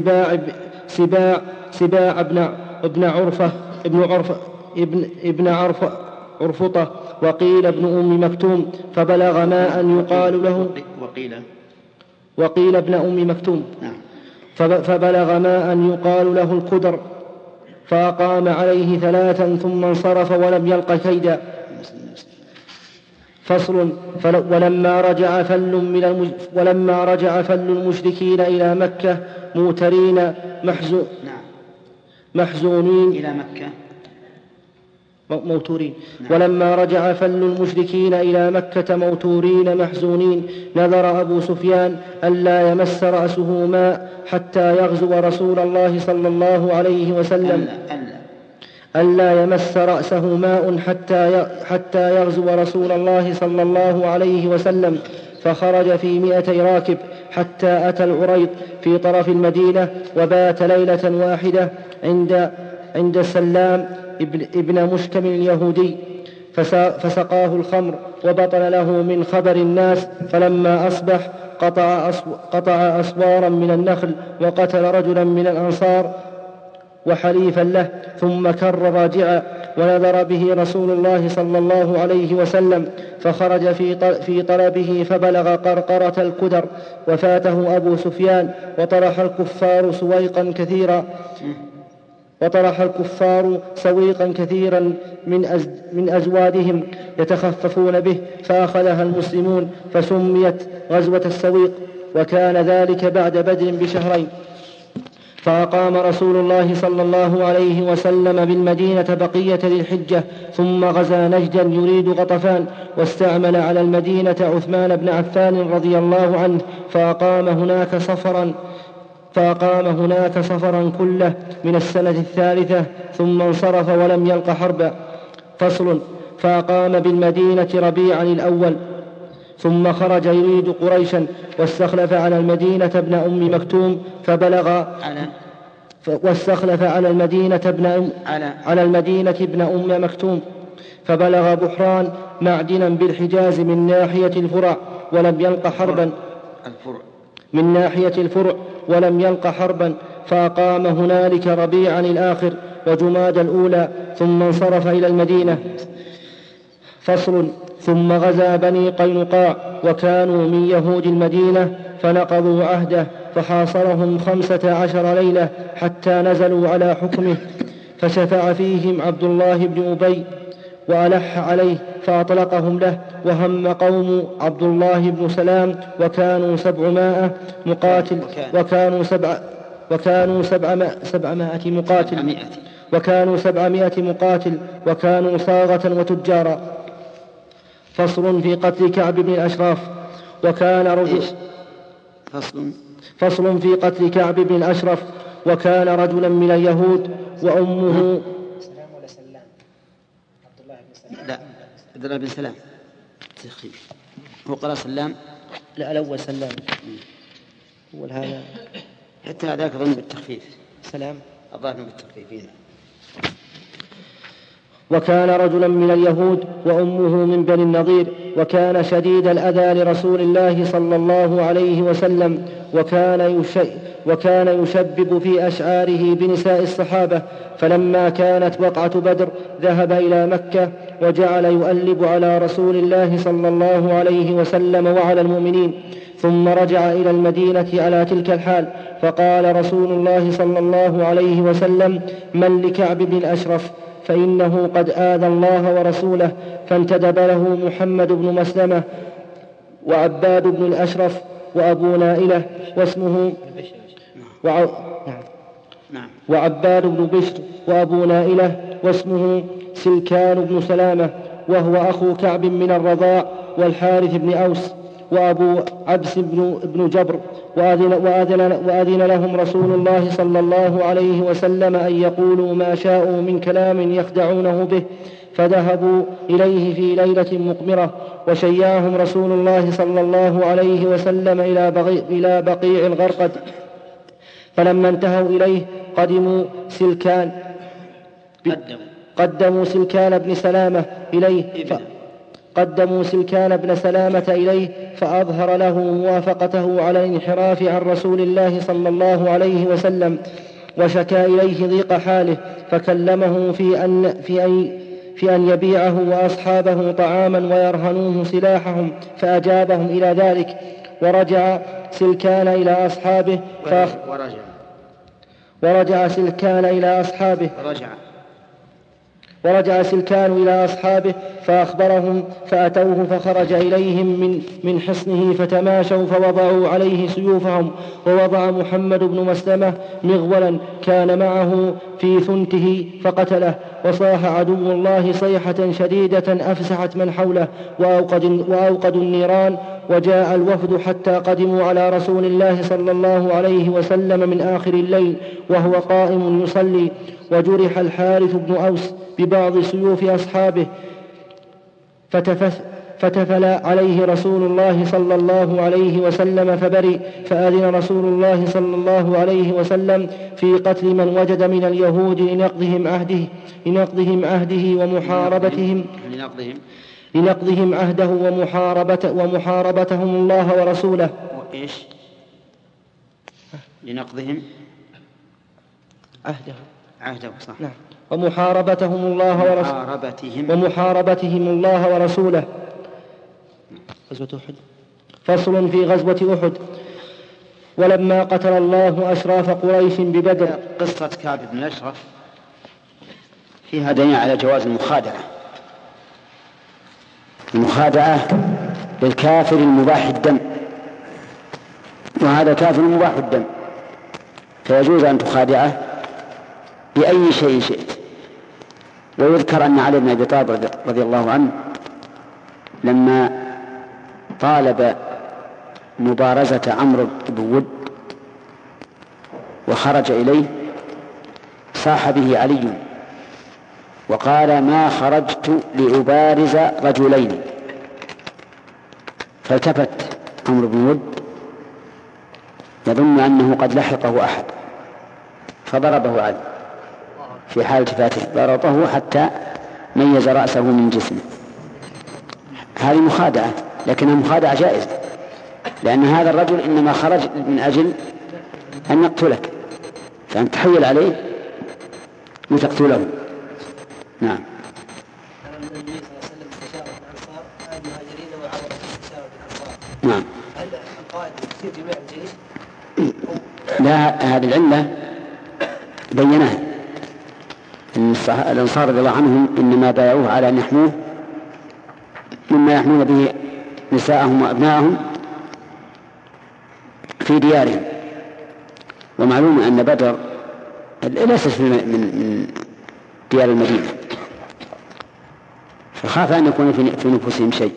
سباع ابن عرفطة، وقيل ابن أم مكتوم. فبلغ ما أن يقال له وقيل ابن أم مكتوم. نعم. فبلغ ماء يقال له القدر، فأقام عليه 3 ثم انصرف ولم يلق كيدا. فصل. ولما رجع فل المشركين إلى مكة موترين محزونين إلى مكة موتورين. ولما رجع فل المشركين إلى مكة موتورين محزونين نذر أبو سفيان ألا يمس رأسه ماء حتى يغزو رسول الله صلى الله عليه وسلم ألا يمس رأسه ماء حتى يغزو رسول الله صلى الله عليه وسلم. فخرج في 200 راكب حتى أتى العريض في طرف المدينة، وبات ليلة واحدة عند سلام ابن مشكم اليهودي، فسقاه الخمر وبطن له من خبر الناس. فلما أصبح قطع أسوارا من النخل وقتل رجلا من الأنصار وحليفا له، ثم كر راجعا ونذر به رسول الله صلى الله عليه وسلم. فخرج في طلبه فبلغ قرقرة الكدر وفاته أبو سفيان، وطرح الكفار سويقا كثيرا من أزوادهم يتخففون به، فأخذها المسلمون فسميت غزوة السويق، وكان ذلك بعد بدر ب2 فأقام رسول الله صلى الله عليه وسلم بالمدينة بقية ذي الحجة، ثم غزا نجدا يريد غطفان، واستعمل على المدينة عثمان بن عفان رضي الله عنه، فأقام هناك صفرا كله من السنة 3، ثم انصرف ولم يلق حربا. فصل. فأقام بالمدينة ربيعا الأول، ثم خرج يريد قريشا، واستخلف على المدينة ابن أم مكتوم ابن أم مكتوم، فبلغ بحران معدنا بالحجاز من ناحية الفرع ولم يلق حربا، فأقام هنالك ربيعا الآخر وجماد الأولى، ثم انصرف إلى المدينة. فصل. ثم غزا بني قينقاع، وكانوا من يهود المدينة، فنقضوا عهده، فحاصرهم 15 ليلة حتى نزلوا على حكمه، فشفع فيهم عبد الله بن أبي وألح عليه فأطلقهم له. وهم قوم عبد الله بن سلام، وكانوا 700 مقاتل، وكانوا صاغة وتجارا. فصل. في قتل كعب بن الأشراف. فصل في قتل كعب بن الأشرف، وكان رجلا من اليهود وأمه عبد الله بن سلام هو قال سلام، لا الأول سلام، أول هذا حتى هذاك ظن بالتخفيف، سلام الظاهر بالتخفيف. وكان رجلا من اليهود وأمه من بني النضير، وكان شديد الأذى لرسول الله صلى الله عليه وسلم، وكان يشبب في أشعاره بنساء الصحابة. فلما كانت وقعة بدر ذهب إلى مكة، وجعل يؤلب على رسول الله صلى الله عليه وسلم وعلى المؤمنين، ثم رجع إلى المدينة على تلك الحال. فقال رسول الله صلى الله عليه وسلم: من لكعب بن الأشرف؟ فإنه قد آذى الله ورسوله. فانتدب له محمد بن مسلمة وعباد بن الأشرف وأبو نائلة واسمه وعباد بن بشر وأبو نائلة واسمه سلكان بن سلامة، وهو أخو كعب من الرضاع، والحارث بن أوس، وأبو عبس بن جبر. وأذن لهم رسول الله صلى الله عليه وسلم أن يقولوا ما شاءوا من كلام يخدعونه به، فذهبوا إليه في ليلة مقمرة، وشياهم رسول الله صلى الله عليه وسلم إلى بقيع الغرقد. فلما انتهوا إليه قدموا سلكان بن سلامة إليه فأظهر له موافقته على الانحراف عن رسول الله صلى الله عليه وسلم، وشكى إليه ضيق حاله، فكلمه في أن يبيعه وأصحابه طعاما ويرهنوه سلاحهم، فأجابهم إلى ذلك. ورجع سلكان إلى أصحابه ورجع سلكان إلى أصحابه فأخبرهم فأتوه فخرج إليهم من حصنه فتماشوا فوضعوا عليه سيوفهم، ووضع محمد بن مسلمة مغولا كان معه في ثنته فقتله، وصاح عدو الله صيحة شديدة أفسحت من حوله وأوقدوا النيران. وجاء الوفد حتى قدموا على رسول الله صلى الله عليه وسلم من آخر الليل وهو قائم يصلي، وجرح الحارث بن أوس ببعض سيوف أصحابه فتفل عليه رسول الله صلى الله عليه وسلم فبرئ، فأذن رسول الله صلى الله عليه وسلم في قتل من وجد من اليهود لنقضهم عهده ومحاربتهم الله ورسوله. وإيش؟ لنقضهم عهده صح. نعم. ومحاربتهم الله ورسوله. فصل في غزوة أحد. ولما قتل الله أشراف قريش ببدر. قصة كعب بن الأشرف فيها دليل على جواز المخادعة للكافر المباح الدم، وهذا كافر مباح الدم، فيجوز أن تخادعه بأي شيء شئت. ويذكر أن علي بن أبي طالب رضي الله عنه لما طالب مبارزة عمرو بن ود وخرج إليه صاح به علي وقال: ما خرجت لأبارز رجلين. فالتفت عمرو بن ود يظن أنه قد لحقه أحد فضربه علي في حال التفاته، ضربه حتى ميز رأسه من جسمه. هذه مخادعة، لكنها مخادعة جائزة، لأن هذا الرجل إنما خرج من أجل أن يقتلك، فأن تحيل عليه وتقتله. نعم. نعم. لا، هذه العلة بيناها أن الأنصار رضي الله عنهم إنما بايعوه على أن يحموه مما يحمون به نساءهم وأبناءهم في ديارهم. ومعلوم أن بدر ليست من ديار المدينة، فخاف أن يكون في نفوسهم شيء،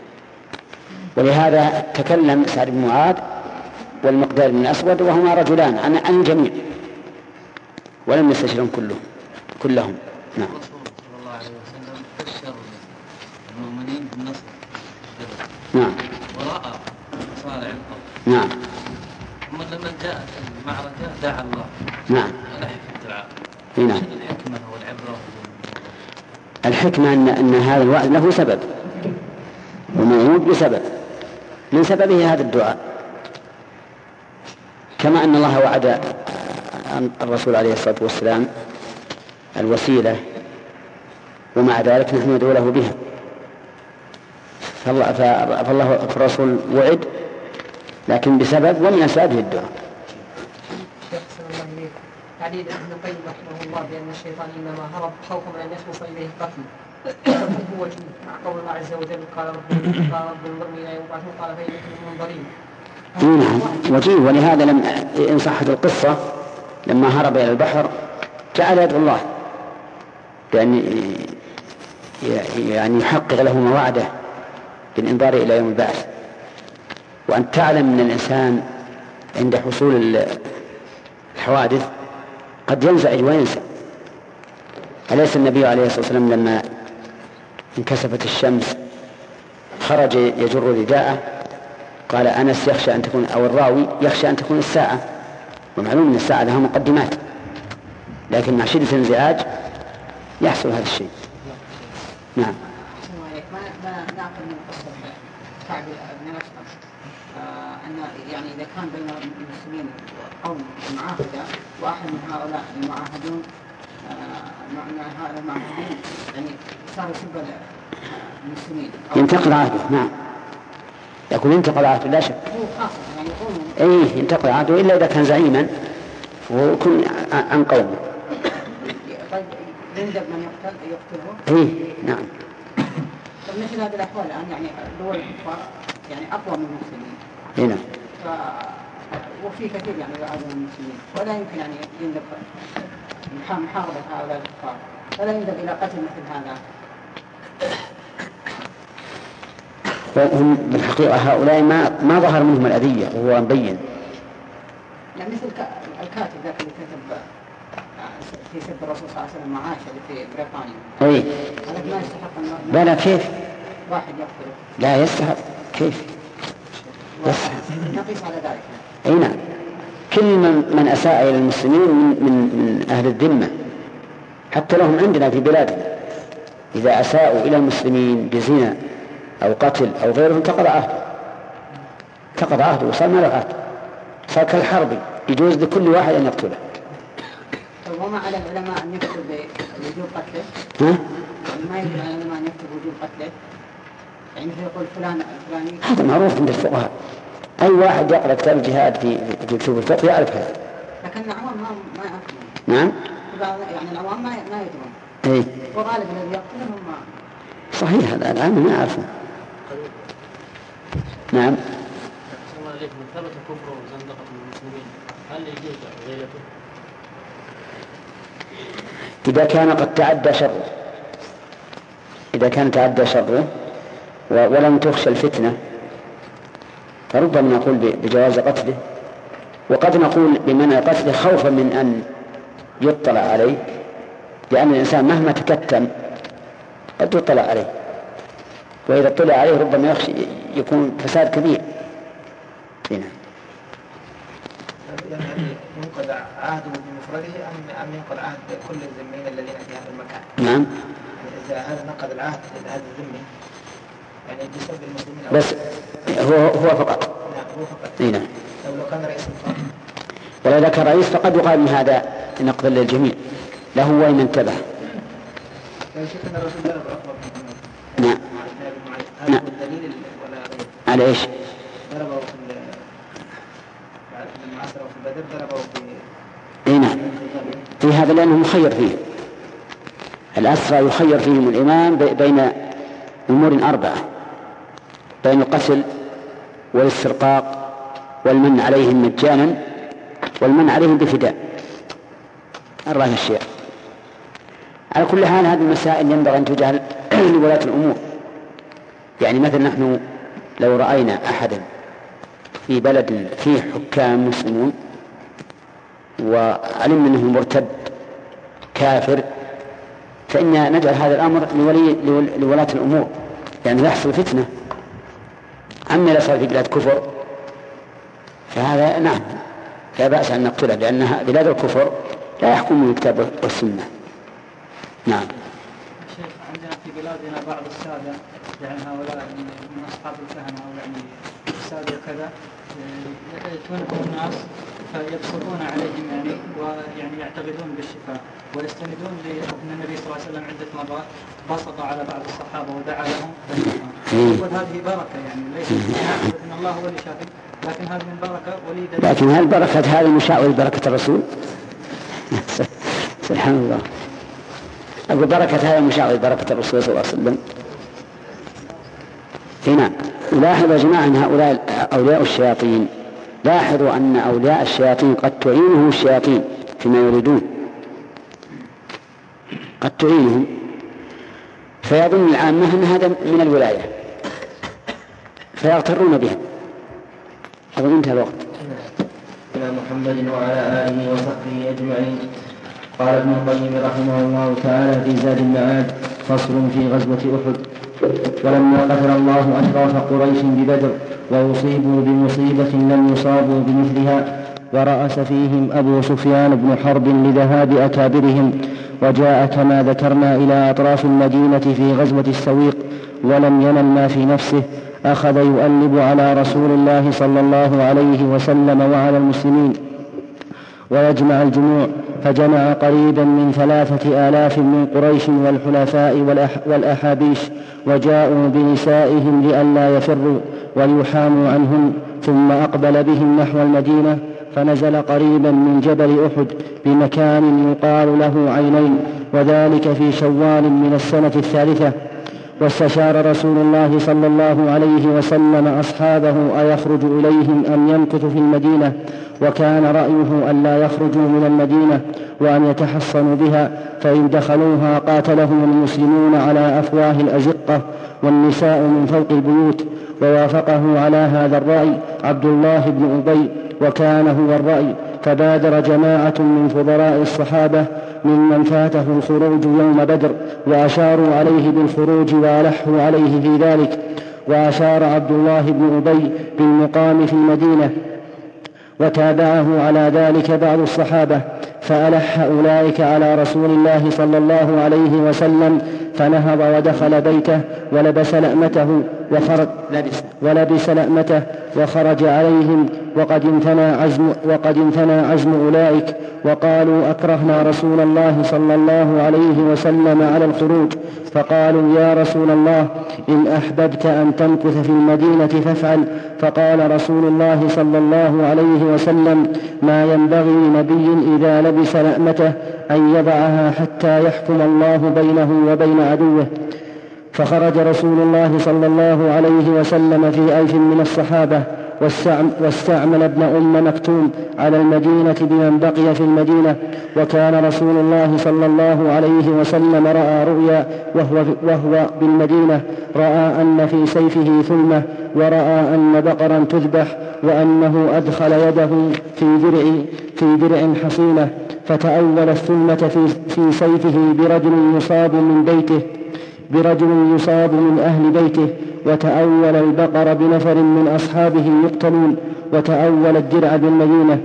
ولهذا تكلم سعد بن معاذ والمقدار بن الأسود وهما رجلان عن الجميع ولم يستشرهم كلهم. نعم. صلى الله عليه وسلم بشر المؤمنين بالنصر. نعم. ورأى مصارع القوم. نعم. ثم لما جاءت المعركة دعا الله. نعم. ولحق الدعاء. نعم. الحكمة والعبرة. الحكمة أن هذا الوعد له سبب وموعود بسبب، من سببه هذا الدعاء، كما أن الله وعد الرسول عليه الصلاة والسلام الوسيلة ومع ذلك نحن ندعو له بها. فالرسول وعد لكن بسبب ومن أسبابه الدعاء. علي بن القيم رحمه الله بأن الشيطان إنما هرب خوفا من أن يخلص إليه قتل. هو وجيه مع قول الله عز وجل: قال رب انظرني إلى يوم يبعثون قال فإنكم منظرين. نعم وجيه. ولهذا إن صحت القصة لما هرب إلى البحر جعل يدعو الله بأن يعني يحقق له ما وعده بالإنظار إلى يوم البعث. وأن تعلم أن الإنسان عند حصول الحوادث قد ينزعج وينسى. أليس النبي عليه الصلاة والسلام لما انكسفت الشمس خرج يجر رداءه قال: أنس يخشى أن تكون، أو الراوي يخشى أن تكون الساعة، ومعلوم أن الساعة لها مقدمات، لكن مع شدة الانزعاج يحصل هذا الشيء. نعم. ما نعقل من قصة كعب بن الأشرف أن يعني إذا كان بين المسلمين قوم معاهدة واحد من هؤلاء المعاهدون يعني صار يسب المسلمين ينتقل عهده. نعم. يكون انتقض عهده لا شك. هو خاصة يعني يقول ايه ينتقض عهده الا اذا كان زعيما ويكون عن قومه. طيب يندب من يقتله؟ ايه نعم. طب مثل هذه الاحوال الان يعني دول الكفار يعني اقوى من المسلمين. ايه نعم. وفي كثير يعني يعادون المسلمين ولا يمكن يعني يندب محاربة هؤلاء الكفار ولا يندب الى قتل مثل هذا. وهم بالحقيقة هؤلاء ما ظهر منهم الأذية وهو مبين. يعني مثل الكاتب ذاك اللي كتب في سب الرسول صلى الله عليه وسلم معاش اللي في بريطانيا. اي. هذا ما يستحق أن لا كيف؟ واحد يقتله. لا يستحق كيف؟ يستحق. نقيس على ذلك. اي نعم. كل من أساء إلى المسلمين من أهل الذمة حتى لهم عندنا في بلادنا إذا أساءوا إلى المسلمين بزنا أو قتل أو غيره انتقض عهده وصار ما له عهد، صار كالحرب يجوز لكل واحد أن يقتله. وما على العلماء أن يكتب وجوب قتله؟ ما يجب على العلماء أن يكتب وجوب قتله؟ يعني مثل يقول فلان الفلاني. هذا معروف عند الفقهاء، أي واحد يقرأ كتاب الجهاد في كتب الفقه يعرف هذا. لكن العوام ما يعرفون. نعم. يعني العوام ما يدرون. إيه. وغالب الذي يقتلهم ما. صحيح هذا العام ما يعرفون. نعم. من ثبت كفر وزندقة المسلمين هل يجوز غيرته؟ إذا كان قد تعدى شره، إذا كان تعدى شره ولم تخشى الفتنة فربما نقول بجواز قتله، وقد نقول بمنع قتله خوفا من أن يطلع عليه، لأن الإنسان مهما تكتم قد يطلع عليه، وإذا اطلع عليه ربما يخشى يكون فساد كبير. هنا يعني ينقض عهده بمفرده أم ينقض عهد كل الذميين الذين في هذا المكان؟ نعم. إذا هذا نقض العهد هذا الذمي يعني بسبب المسلمين بس هو فقط. نعم هو فقط. هنا لو كان رئيس الفرق ولا إذا كان رئيس فقد يقال من هذا نقض للجميع له وإن انتبه. يعني شيخنا الرسول ضرب عقبة بن عمر. نعم. هذا هو الدليل ولا غير؟ على إيش؟ ضربه في المعاصرة وفي بدر ضربه في. نعم. في هذا لأنه مخير فيه، الأسرى يخير فيهم الإمام بين أمور 4: بين القتل والاسترقاق والمن عليهم مجانا والمن عليهم بفداء. 4 أشياء. على كل حال هذه المسائل ينبغي أن تجعل لولاة الأمور. يعني مثلا نحن لو رأينا أحدا في بلد فيه حكام مسلمون وعلمنا أنه مرتد كافر فإننا نجعل هذا الأمر لولاة الأمور، يعني يحصل فتنة. أما إذا صار في بلاد كفر فهذا نعم لا بأس أن نقتله، لأنها بلاد الكفر لا يحكم الكتاب والسنة. نعم. شيخ عندنا في بلادنا بعض السادة يعني هؤلاء من أصحاب الكهنة أو يعني السادة وكذا يتونكم الناس فيبصرون عليهم يعني ويعني يعتقدون بالشفاء ويستندون لأن النبي صلى الله عليه وسلم عدة مرات بسط على بعض الصحابة ودعا لهم يقول هذه بركة يعني ليس إن الله هو اللي شافي لكن هذه من بركة ولي دليل. لكن هل بركة هذا مشاعر بركة الرسول؟ سبحان الله. أقول بركة هذا مشاعر بركة الرسول صلى الله عليه وسلم. هنا لاحظوا يا جماعة أن هؤلاء أولياء الشياطين، لاحظوا أن أولياء الشياطين قد تعينهم الشياطين فيما يريدون، قد تعينهم فيظن العامة أن هذا من الولاية فيغترون بهم. أظن انتهى الوقت. إلى محمد وعلى آله وصحبه أجمعين. قال ابن القيم رحمه الله تعالى في زاد المعاد: فصل في غزوة أحد. ولما قتل الله أشراف قريش ببدر وأصيبوا بمصيبة لم يصابوا بمثلها ورأس فيهم أبو سفيان بن حرب لذهاب أكابرهم، وجاء كما ذكرنا إلى أطراف المدينة في غزوة السويق ولم ينل ما في نفسه، أخذ يؤلب على رسول الله صلى الله عليه وسلم وعلى المسلمين ويجمع الجموع، فجمع قريبا من 3000 من قريش والحلفاء والأحابيش، وجاءوا بنسائهم لئلا يفروا، وليحاموا عنهن، ثم أقبل بهم نحو المدينة، فنزل قريبا من جبل أحد بمكان يقال له عينين، وذلك في شوال من السنة 3. واستشار رسول الله صلى الله عليه وسلم أصحابه أيخرج إليهم أم يمكث في المدينة، وكان رأيه أن لا يخرجوا من المدينة وأن يتحصنوا بها، فإن دخلوها قاتلهم المسلمون على أفواه الأزقة والنساء من فوق البيوت. ووافقه على هذا الرأي عبد الله بن أبي، وكان هو الرأي. فبادر جماعة من فضلاء الصحابة ممن فاته الخروج يوم بدر، وأشاروا عليه بالخروج وألحوا عليه في ذلك. وأشار عبد الله بن أبي بالمقام في المدينة، وتابعه على ذلك بعض الصحابة، فألح أولئك على رسول الله صلى الله عليه وسلم، فنهض ودخل بيته ولبس لأمته وخرج عليهم، وقد انثنى عزم أولئك، وقالوا أكرهنا رسول الله صلى الله عليه وسلم على الخروج. فقالوا يا رسول الله إن أحببت أن تمكث في المدينة فافعل. فقال رسول الله صلى الله عليه وسلم ما ينبغي لنبي إذا لبس لأمته أن يضعها حتى يحكم الله بينه وبين عدوه. فخرج رسول الله صلى الله عليه وسلم في 1000 من الصحابة، واستعمل ابن أم مكتوم على المدينة بمن بقي في المدينة. وكان رسول الله صلى الله عليه وسلم رأى رؤيا وهو بالمدينة، رأى أن في سيفه ثلمة، ورأى أن بقرا تذبح، وأنه أدخل يده في درع حصينة، فتأول الثلمة في سيفه برجل يصاب من أهل بيته، وتأول البقر بنفر من أصحابه يقتلون، وتأول الدرع بالمدينة.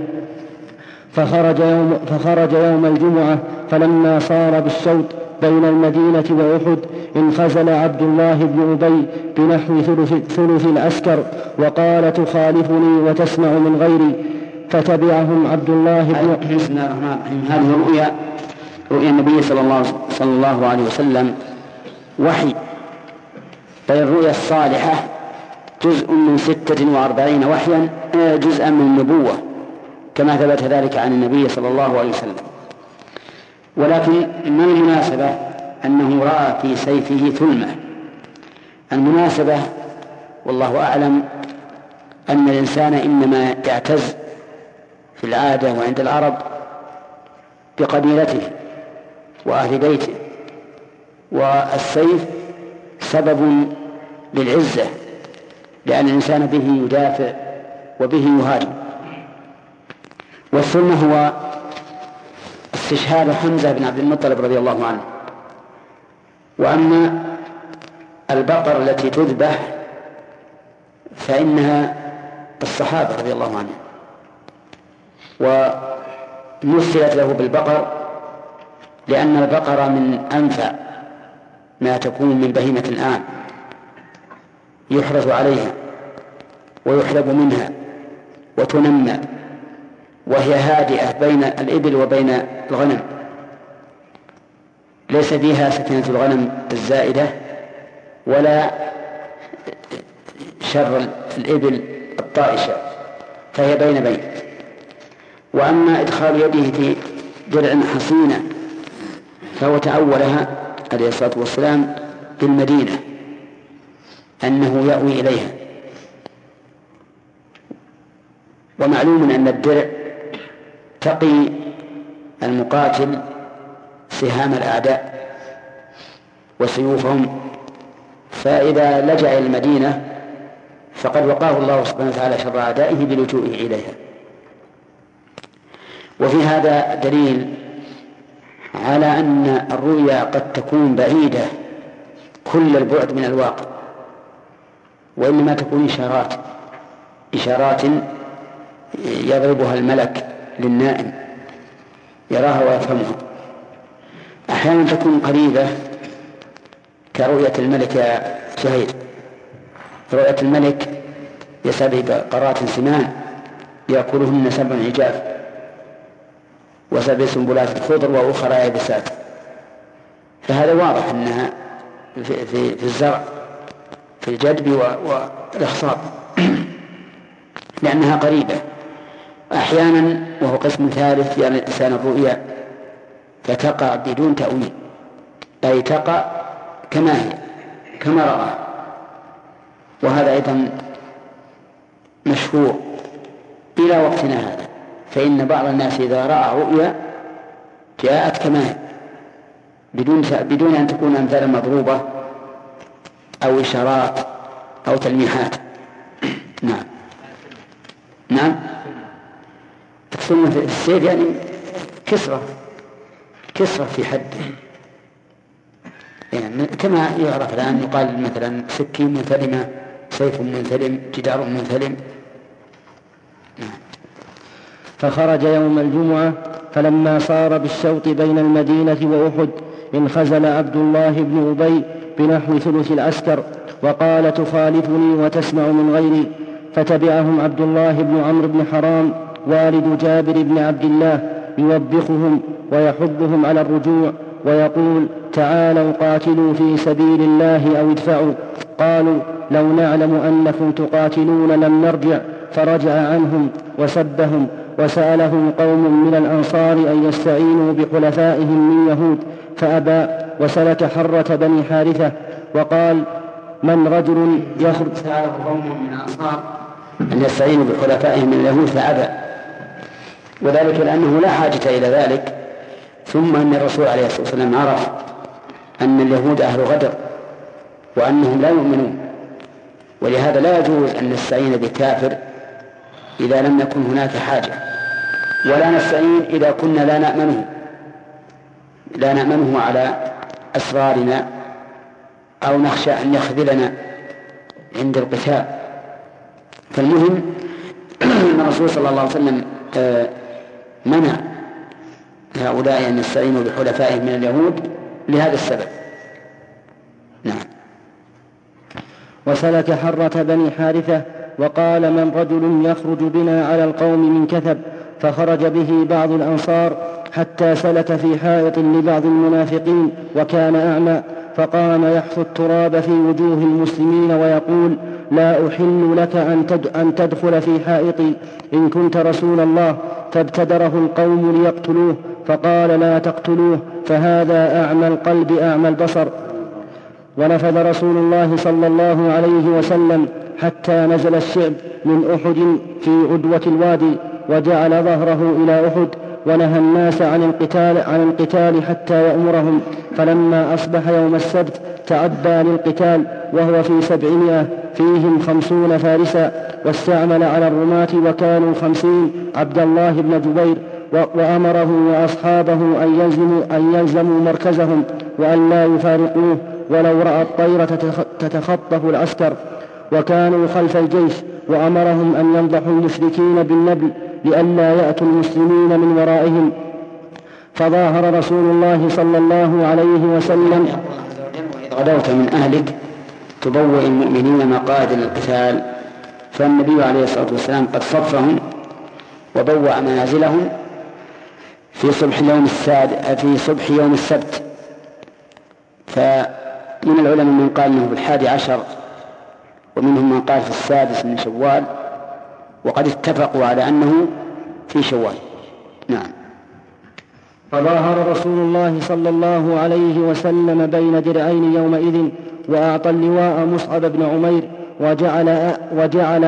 فخرج يوم الجمعة، فلما صار بالشوط بين المدينة وأحد انخزل عبد الله بن أبي بنحو ثلث العسكر، وقال تخالفني وتسمع من غيري، فتبعهم عبد الله بن بسم الله الرحمن الرحيم. هذه رؤيا النبي صلى الله عليه وسلم وحي، بل الرؤيا الصالحة جزء من 46 وحيا، جزءا من النبوة، كما ثبت ذلك عن النبي صلى الله عليه وسلم. ولكن ما المناسبة أنه رأى في سيفه ثلمة؟ المناسبة والله أعلم أن الإنسان إنما يعتز في العادة وعند العرب بقبيلته وأهل بيته، والسيف سبب للعزة، لأن الإنسان به يدافع وبه يهاجم. والثلمة هو استشهاد حمزة بن عبد المطلب رضي الله عنه. وأما البقر التي تذبح فإنها الصحابة رضي الله عنهم، ومثلت له بالبقر لأن البقر من أنفع ما تكون من بهيمة الآن، يحرث عليها ويحلب منها وتنمى، وهي هادئة بين الإبل وبين الغنم، ليس فيها سكنة الغنم الزائدة ولا شر الإبل الطائشة، فهي بين. وأما إدخال يده في درع حصينة فهو تأولها عليه الصلاة والسلام بالمدينة، أنه يأوي إليها. ومعلوم أن الدرع تقي المقاتل سهام الأعداء وسيوفهم، فإذا لجأ إلى المدينة فقد وقاه الله سبحانه وتعالى شر أعدائه بلجوئه إليها. وفي هذا دليل على أن الرؤيا قد تكون بعيدة كل البعد من الواقع، وإنما تكون إشارات يضربها الملك للنائم يراها ويفهمها. أحيانا تكون قريبة كرؤية الملك يا شهيد، رؤية الملك يسبع بقرات سمان يأكلهن 7 عجاف و7 سنبلات خضر وأخرى يابسات، فهذا واضح أنها في الزرع في الجدب والإخصاب. لأنها قريبة. أحيانا وهو قسم ثالث يعني الإنسان الرؤيا فتقع بدون تأويل، أي تقع كما هي كما رأى، وهذا أيضا مشهور إلى وقتنا هذا. فإن بعض الناس إذا رأى رؤيا جاءت كما هي بدون أن تكون أمثالا مضروبة أو إشارات أو تلميحات. نعم نعم. ثم في السيف يعني كسرة في حده، يعني كما يعرف الآن يقال مثلا سكين منثلمة، سيف منثلم، جدار منثلم. فخرج يوم الجمعة فلما صار بالشوط بين المدينة وأحد انخزل عبد الله بن أبي بنحو ثلث العسكر وقال تخالفني وتسمع من غيري، فتبعهم عبد الله بن عمرو بن حرام والد جابر بن عبد الله يوبخهم ويحضهم على الرجوع ويقول تعالوا قاتلوا في سبيل الله أو ادفعوا. قالوا لو نعلم أنكم تقاتلون لم نرجع، فرجع عنهم وسبهم. وسأله قوم من الأنصار أن يستعينوا بحلفائهم من يهود فأبى، وسلك حرة بني حارثة وقال من رجل يخرج. سأله قوم من الأنصار أن يستعينوا بحلفائهم من اليهود فأبى، وذلك لأنه لا حاجة إلى ذلك. ثم أن الرسول عليه الصلاة والسلام عرف أن اليهود أهل غدر وأنهم لا يؤمنون، ولهذا لا يجوز أن نستعين بكافر إذا لم يكن هناك حاجة، ولا نستعين إذا كنا لا نأمنه على أسرارنا أو نخشى أن يخذلنا عند القتال. فالمهم أن الرسول صلى الله عليه وسلم منع هؤلاء أن يستعينوا بحلفائهم من اليهود لهذا السبب. نعم. وسلك حرة بني حارثة وقال من رجل يخرج بنا على القوم من كثب، فخرج به بعض الأنصار حتى سلك في حائط لبعض المنافقين وكان أعمى، فقام يحث التراب في وجوه المسلمين ويقول لا أحل لك أن تدخل في حائطي إن كنت رسول الله. فابتدره القوم ليقتلوه فقال لا تقتلوه فهذا أعمى القلب أعمى البصر. ونفذ رسول الله صلى الله عليه وسلم حتى نزل الشعب من أحد في عدوة الوادي وجعل ظهره إلى أحد ونهى الناس عن القتال حتى يأمرهم. فلما أصبح يوم السبت تعبى للقتال وهو في 700 فيهم 50 فارسا، واستعمل على الرماة وكانوا 50 عبد الله بن جبير، وأمره وأصحابه أن يلزموا مركزهم وأن لا يفارقوه ولو رأى الطير تتخطف العسكر، وكانوا خلف الجيش، وأمرهم أن ينضحوا المشركين بالنبل لئلا يأتوا المسلمين من ورائهم. فظاهر رسول الله صلى الله عليه وسلم غدوت من أهلك تبوئ المؤمنين مقاعد للقتال، فالنبي عليه الصلاة والسلام قد صفهم وبوأ منازلهم في صبح يوم السبت. فمن العلماء من قال انه في 11، ومنهم من قال في 6 من شوال، وقد اتفقوا على أنه في شوال. نعم. فظاهر رسول الله صلى الله عليه وسلم بين درعين يومئذ، وأعطى اللواء مصعب بن عمير، وجعل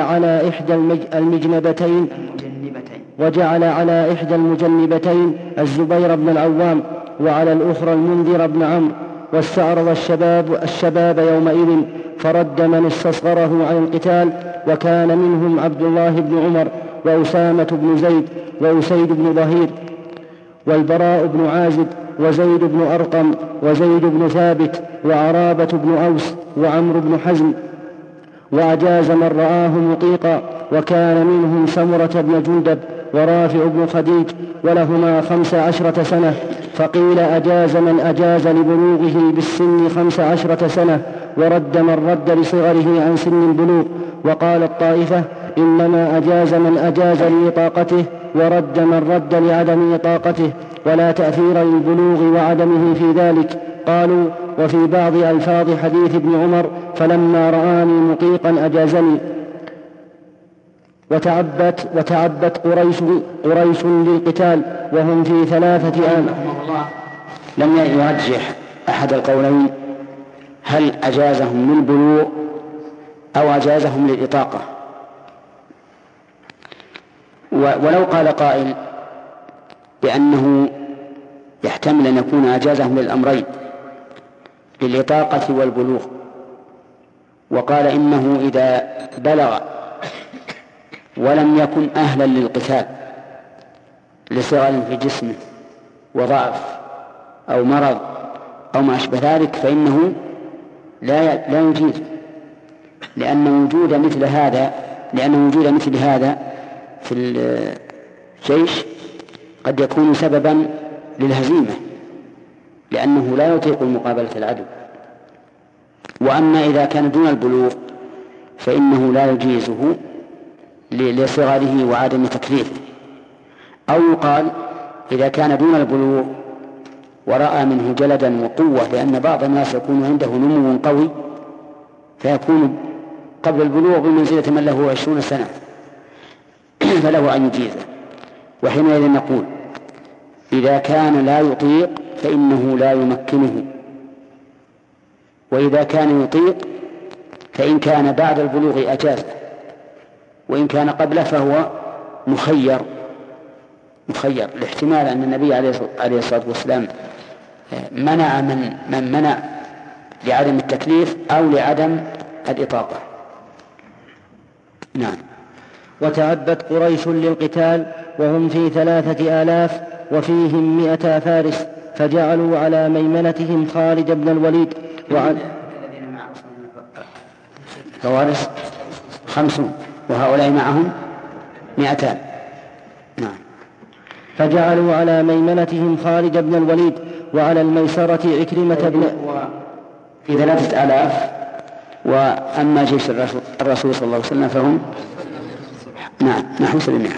على إحدى المجنبتين الزبير بن العوام، وعلى الأخرى المنذر بن عمرو. واستعرض الشباب يومئذ فرد من استصغره عن القتال، وكان منهم عبد الله بن عمر وأسامة بن زيد وأسيد بن ظهير والبراء بن عازب وزيد بن أرقم وزيد بن ثابت وعرابة بن أوس وعمرو بن حزم. وأجاز من رآه مطيقا، وكان منهم سمرة بن جندب ورافع بن خديج ولهما 15 سنة. فقيل أجاز من أجاز لبلوغه بالسن 15 سنة، ورد من رد لصغره عن سن البلوغ. وقال الطائفة إنما أجاز من أجاز لإطاقته، ورد من رد لعدم إطاقته، ولا تأثير للبلوغ وعدمه في ذلك. قالوا وفي بعض ألفاظ حديث ابن عمر فلما رآني مطيقا أجازني. وتعبت قريش للقتال وهم في 3 آلاف. لم يرجح أحد القولين هل أجازهم للبلوغ أو أجازهم للإطاقة. ولو قال قائل بأنه يحتمل أن يكون أجازهم للأمرين للإطاقة والبلوغ، وقال إنه إذا بلغ ولم يكن أهلا للقتال لصغر في جسمه وضعف أو مرض أو ما أشبه ذلك فإنه لا يجيز، لأن وجود مثل هذا في الجيش قد يكون سببا للهزيمة، لأنه لا يطيق مقابلة العدو. وأما إذا كان دون البلوغ فإنه لا يجيزه لصغره وعدم تكليفه. أو يقال إذا كان دون البلوغ ورأى منه جلدا وقوة، لأن بعض الناس يكون عنده نمو قوي فيكون قبل البلوغ بمنزلة من له 20 سنة فله أن يجيزه. وحينئذ نقول إذا كان لا يطيق فإنه لا يمكنه، وإذا كان يطيق فإن كان بعد البلوغ أجازه، وإن كان قبله فهو مخير لاحتمال أن النبي عليه الصلاة والسلام منع من منع لعدم التكليف أو لعدم الإطاقة. نعم. وتعبت قريش للقتال وهم في 3 آلاف وفيهم 100 فارس، فجعلوا على ميمنتهم خالد بن الوليد فوارس 50 وهؤلاء معهم 200. نعم. فجعلوا على ميمنتهم خالد بن الوليد وعلى الميسرة عكرمة بن في 3000. وأما جيش الرسول صلى الله عليه وسلم فهم نحو 700.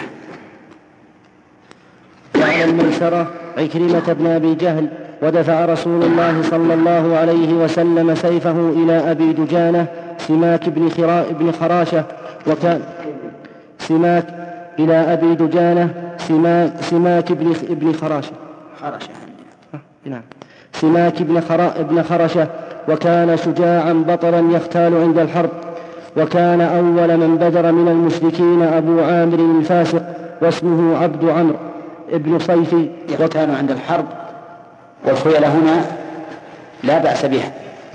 وعلى الميسرة عكرمة بن أبي جهل. ودفع رسول الله صلى الله عليه وسلم سيفه إلى أبي دجانة سماك بن خراشة، وكان سماك إلى أبي دجانة سماك بن خراشة نعم سماك بن خرشة، وكان شجاعا بطلا يختال عند الحرب. وكان أول من بدر من المشركين أبو عامر الفاسق واسمه عبد عمرو ابن صيفي. يختال عند الحرب، والخيل هنا لا بأس بها،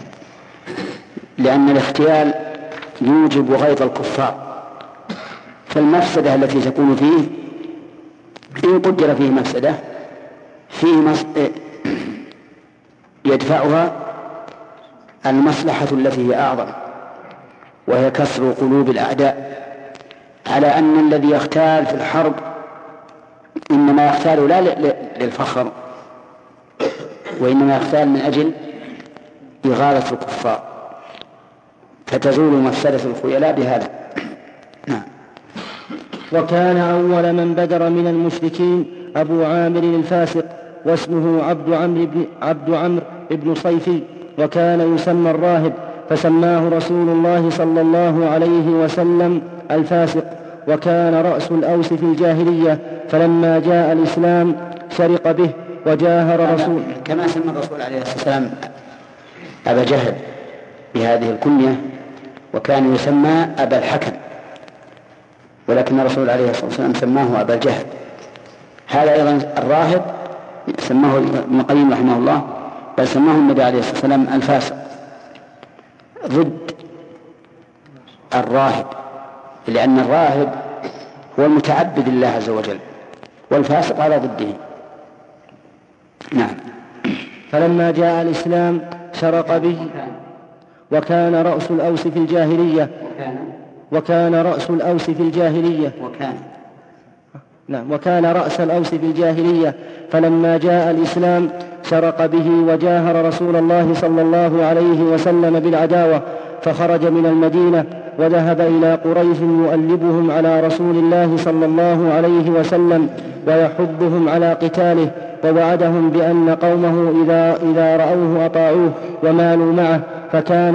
لأن الاختيال يوجب غيظ الكفار، فالمفسدة التي تكون فيه إن قدر فيه مفسدة يدفعها المصلحة التي هي أعظم، وهي كسر قلوب الأعداء، على أن الذي يختال في الحرب إنما يختال لا للفخر، وإنما يختال من أجل إغاظة الكفار، فتزول مفسدة الخيلاء بهذا. نعم. وكان أول من بدر من المشركين أبو عامر الفاسق واسمه عبد عمرو ابن صيفي، وكان يسمى الراهب، فسماه رسول الله صلى الله عليه وسلم الفاسق. وكان رأس الأوس في الجاهلية، فلما جاء الإسلام شرق به وجاهر رسول كما سمى الرسول عليه الصلاة والسلام أبا جهل بهذه الكنية، وكان يسمى أبا الحكم، ولكن الرسول عليه الصلاة والسلام سماه أبا جهل. هذا أيضا الراهب سماه ابن القيم رحمه الله، بل سماه النبي عليه الصلاة والسلام الفاسق ضد الراهب، لأن الراهب هو المتعبد لله عز وجل، والفاسق على ضده. نعم. فلما جاء الإسلام شرق به. وكان رأس الأوس في الجاهلية وكان رأس الأوس في الجاهلية، فلما جاء الإسلام شرق به وجاهر رسول الله صلى الله عليه وسلم بالعداوة، فخرج من المدينة وذهب إلى قريش يؤلبهم على رسول الله صلى الله عليه وسلم ويحضهم على قتاله، ووعدهم بأن قومه إذا رأوه أطاعوه ومالوا معه، فكان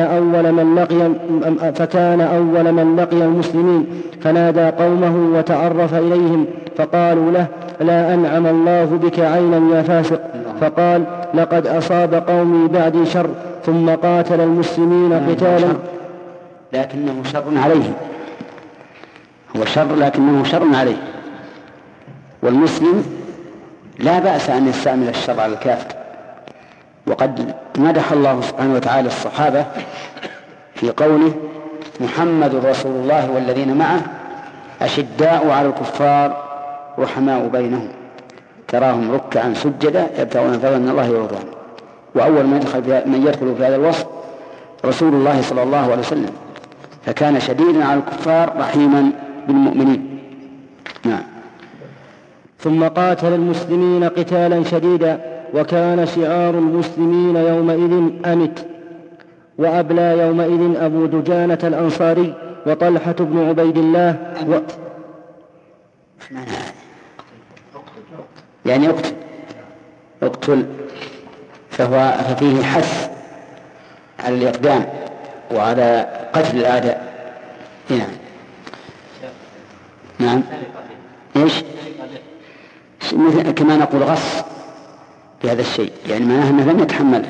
أول من لقي المسلمين، فنادى قومه وتعرف إليهم، فقالوا له: لا أنعم الله بك عينا يا فاسق. فقال: لقد أصاب قومي بعدي شر. ثم قاتل المسلمين قتالا، لكنه شر عليه، هو شر لكنه شر عليه. والمسلم لا بأس أن يستعمل الشر على الكافر. وقد مدح الله سبحانه وتعالى الصحابة في قوله: محمد رسول الله والذين معه أشداء على الكفار رحماء بينهم تراهم ركعا سجدا يبتغون فضلا من الله ورضوانه. وأول من يدخل في هذا الوصف رسول الله صلى الله عليه وسلم، فكان شديدا على الكفار رحيما بالمؤمنين. نعم. ثم قاتل المسلمين قتالا شديدا، وكان شعار المسلمين يومئذ أمت. وأبلى يومئذ أبو دجانة الأنصاري وطلحة بن عبيد الله يعني اقتل، ففيه حث على الإقدام وعلى قتل الأعداء. نعم. ايش؟ كما نقول غص بهذا الشيء، يعني معناه أنه لم يتحمله.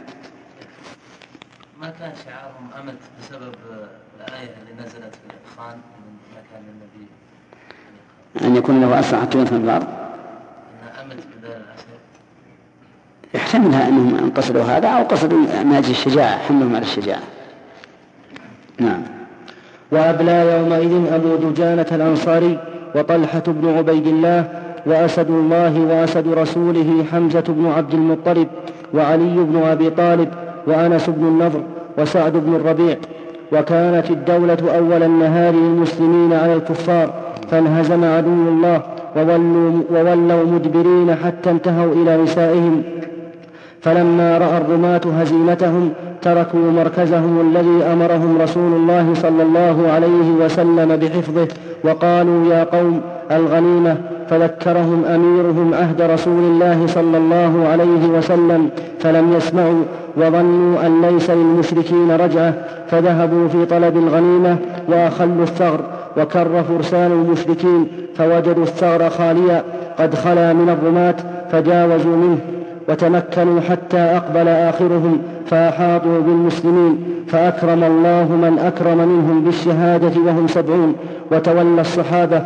ما كان شعارهم أمت بسبب الآية اللي نزلت في الإدخان من مكان النبي أن يكون له أسرع حتى يدفن في الأرض؟ أمت بدال الأسر يحتملها أنهم قصدوا هذا أو قصدوا من أجل الشجاعة، حملهم على الشجاعة. نعم. وأبلى يومئذ أبو دجانة الأنصاري وطلحة بن عبيد الله وأسد الله وأسد رسوله حمزة بن عبد المطلب وعلي بن أبي طالب وأنس بن النضر وسعد بن الربيع. وكانت الدولة أول النهار للمسلمين على الكفار، فانهزم عدو الله وولوا مدبرين حتى انتهوا إلى نسائهم. فلما رأى الرماة هزيمتهم تركوا مركزهم الذي أمرهم رسول الله صلى الله عليه وسلم بحفظه، وقالوا: يا قوم الغنيمة. فذكرهم أميرهم عهد رسول الله صلى الله عليه وسلم، فلم يسمعوا، وظنوا أن ليس للمشركين رجعة، فذهبوا في طلب الغنيمة وأخلوا الثغر. وكر فرسان المشركين فوجدوا الثغر خاليا قد خلا من الرماة، فجاوزوا منه وتمكنوا حتى أقبل آخرهم فأحاطوا بالمسلمين، فأكرم الله من أكرم منهم بالشهادة وهم 70. وتولى الصحابة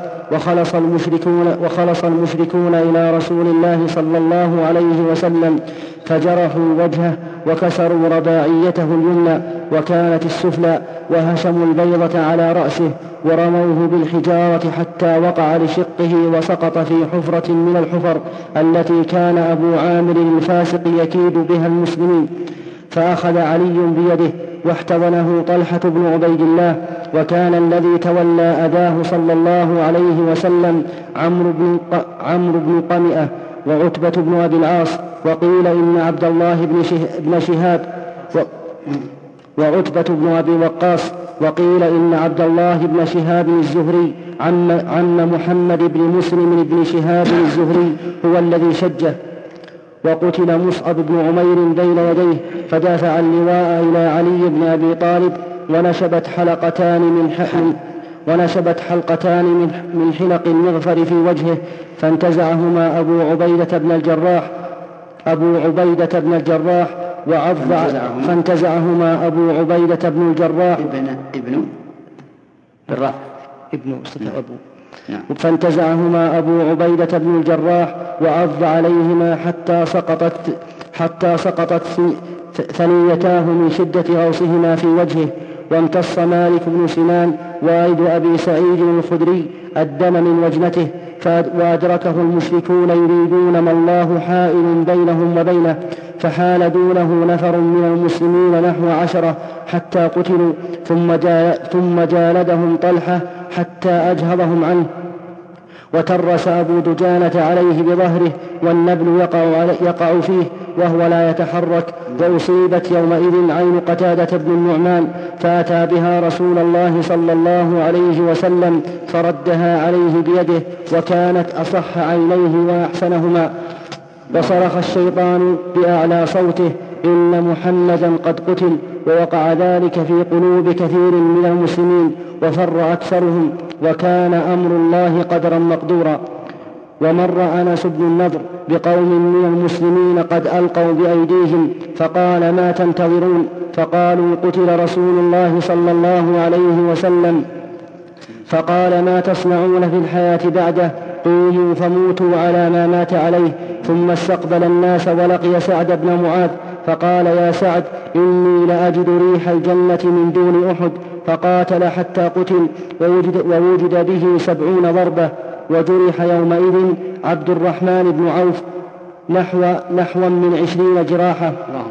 وخلص المشركون إلى رسول الله صلى الله عليه وسلم، فجرحوا وجهه وكسروا رباعيته اليمنى وكانت السفلى، وهشموا البيضة على رأسه ورموه بالحجارة حتى وقع لشقه وسقط في حفرة من الحفر التي كان أبو عامر الفاسق يكيد بها المسلمين. فأخذ علي بيده واحتضنه طلحة بن عبيد الله. وكان الذي تولى أداه صلى الله عليه وسلم عمرو بن قمئة وعتبة بن أبي العاص، وقيل إن عبد الله بن شهاب وعتبة بن أبي وقاص، وقيل إن عبد الله بن شهاب الزهري عم محمد بن مسلم بن شهاب الزهري هو الذي شجه. وقتل مصعب بن عمير بين يديه، فدافع اللواء إلى علي بن أبي طالب، ونشبت حلقتان من حلق المغفر في وجهه، فانتزعهما أبو عبيدة بن الجراح فانتزعهما أبو عبيدة بن الجراح فانتزعهما أبو عبيدة بن الجراح وعض عليهما حتى سقطت ثنيتاه من شدة غوصهما في وجهه. وامتص مالك بن سنان والد أبي سعيد الخدري الدم من وجنته، وأدركه المشركون يريدون ما الله حائل بينهم وبينه، فحال دونه نفر من المسلمين نحو 10 حتى قتلوا، ثم جالدهم طلحة حتى أجهضهم عنه. وترس أبو دجانة عليه بظهره والنبل يقع فيه وهو لا يتحرك. وأصيبت يومئذ عين قتادة بن النعمان، فأتى بها رسول الله صلى الله عليه وسلم فردها عليه بيده، وكانت أصح عينيه وأحسنهما. وصرخ الشيطان بأعلى صوته: إن محمدا قد قتل. ووقع ذلك في قلوب كثير من المسلمين وفر أكثرهم، وكان أمر الله قدرا مقدورا. ومر أنس بن النضر بقوم من المسلمين قد ألقوا بأيديهم فقال: ما تنتظرون؟ فقالوا: قتل رسول الله صلى الله عليه وسلم. فقال: ما تصنعون في الحياة بعده؟ قوموا فموتوا على ما مات عليه. ثم استقبل الناس ولقي سعد بن معاذ فقال: يا سعد، إني لأجد ريح الجنة من دون أحد. فقاتل حتى قتل ووجد به 70 ضربة. وجرح يومئذ عبد الرحمن بن عوف نحو من 20 جراحة.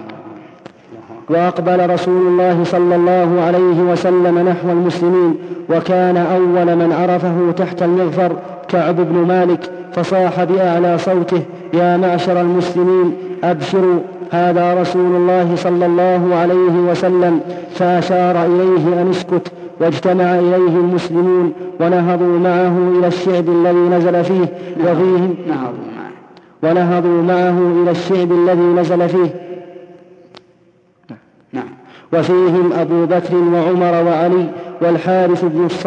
وأقبل رسول الله صلى الله عليه وسلم نحو المسلمين، وكان أول من عرفه تحت المغفر كعب بن مالك، فصاح بأعلى صوته: يا معشر المسلمين أبشروا، هذا رسول الله صلى الله عليه وسلم. فأشار إليه أن اسكت، واجتمع إليه المسلمون ونهضوا معه إلى الشعب الذي نزل فيه وفيهم أبو بكر وعمر وعلي والحارث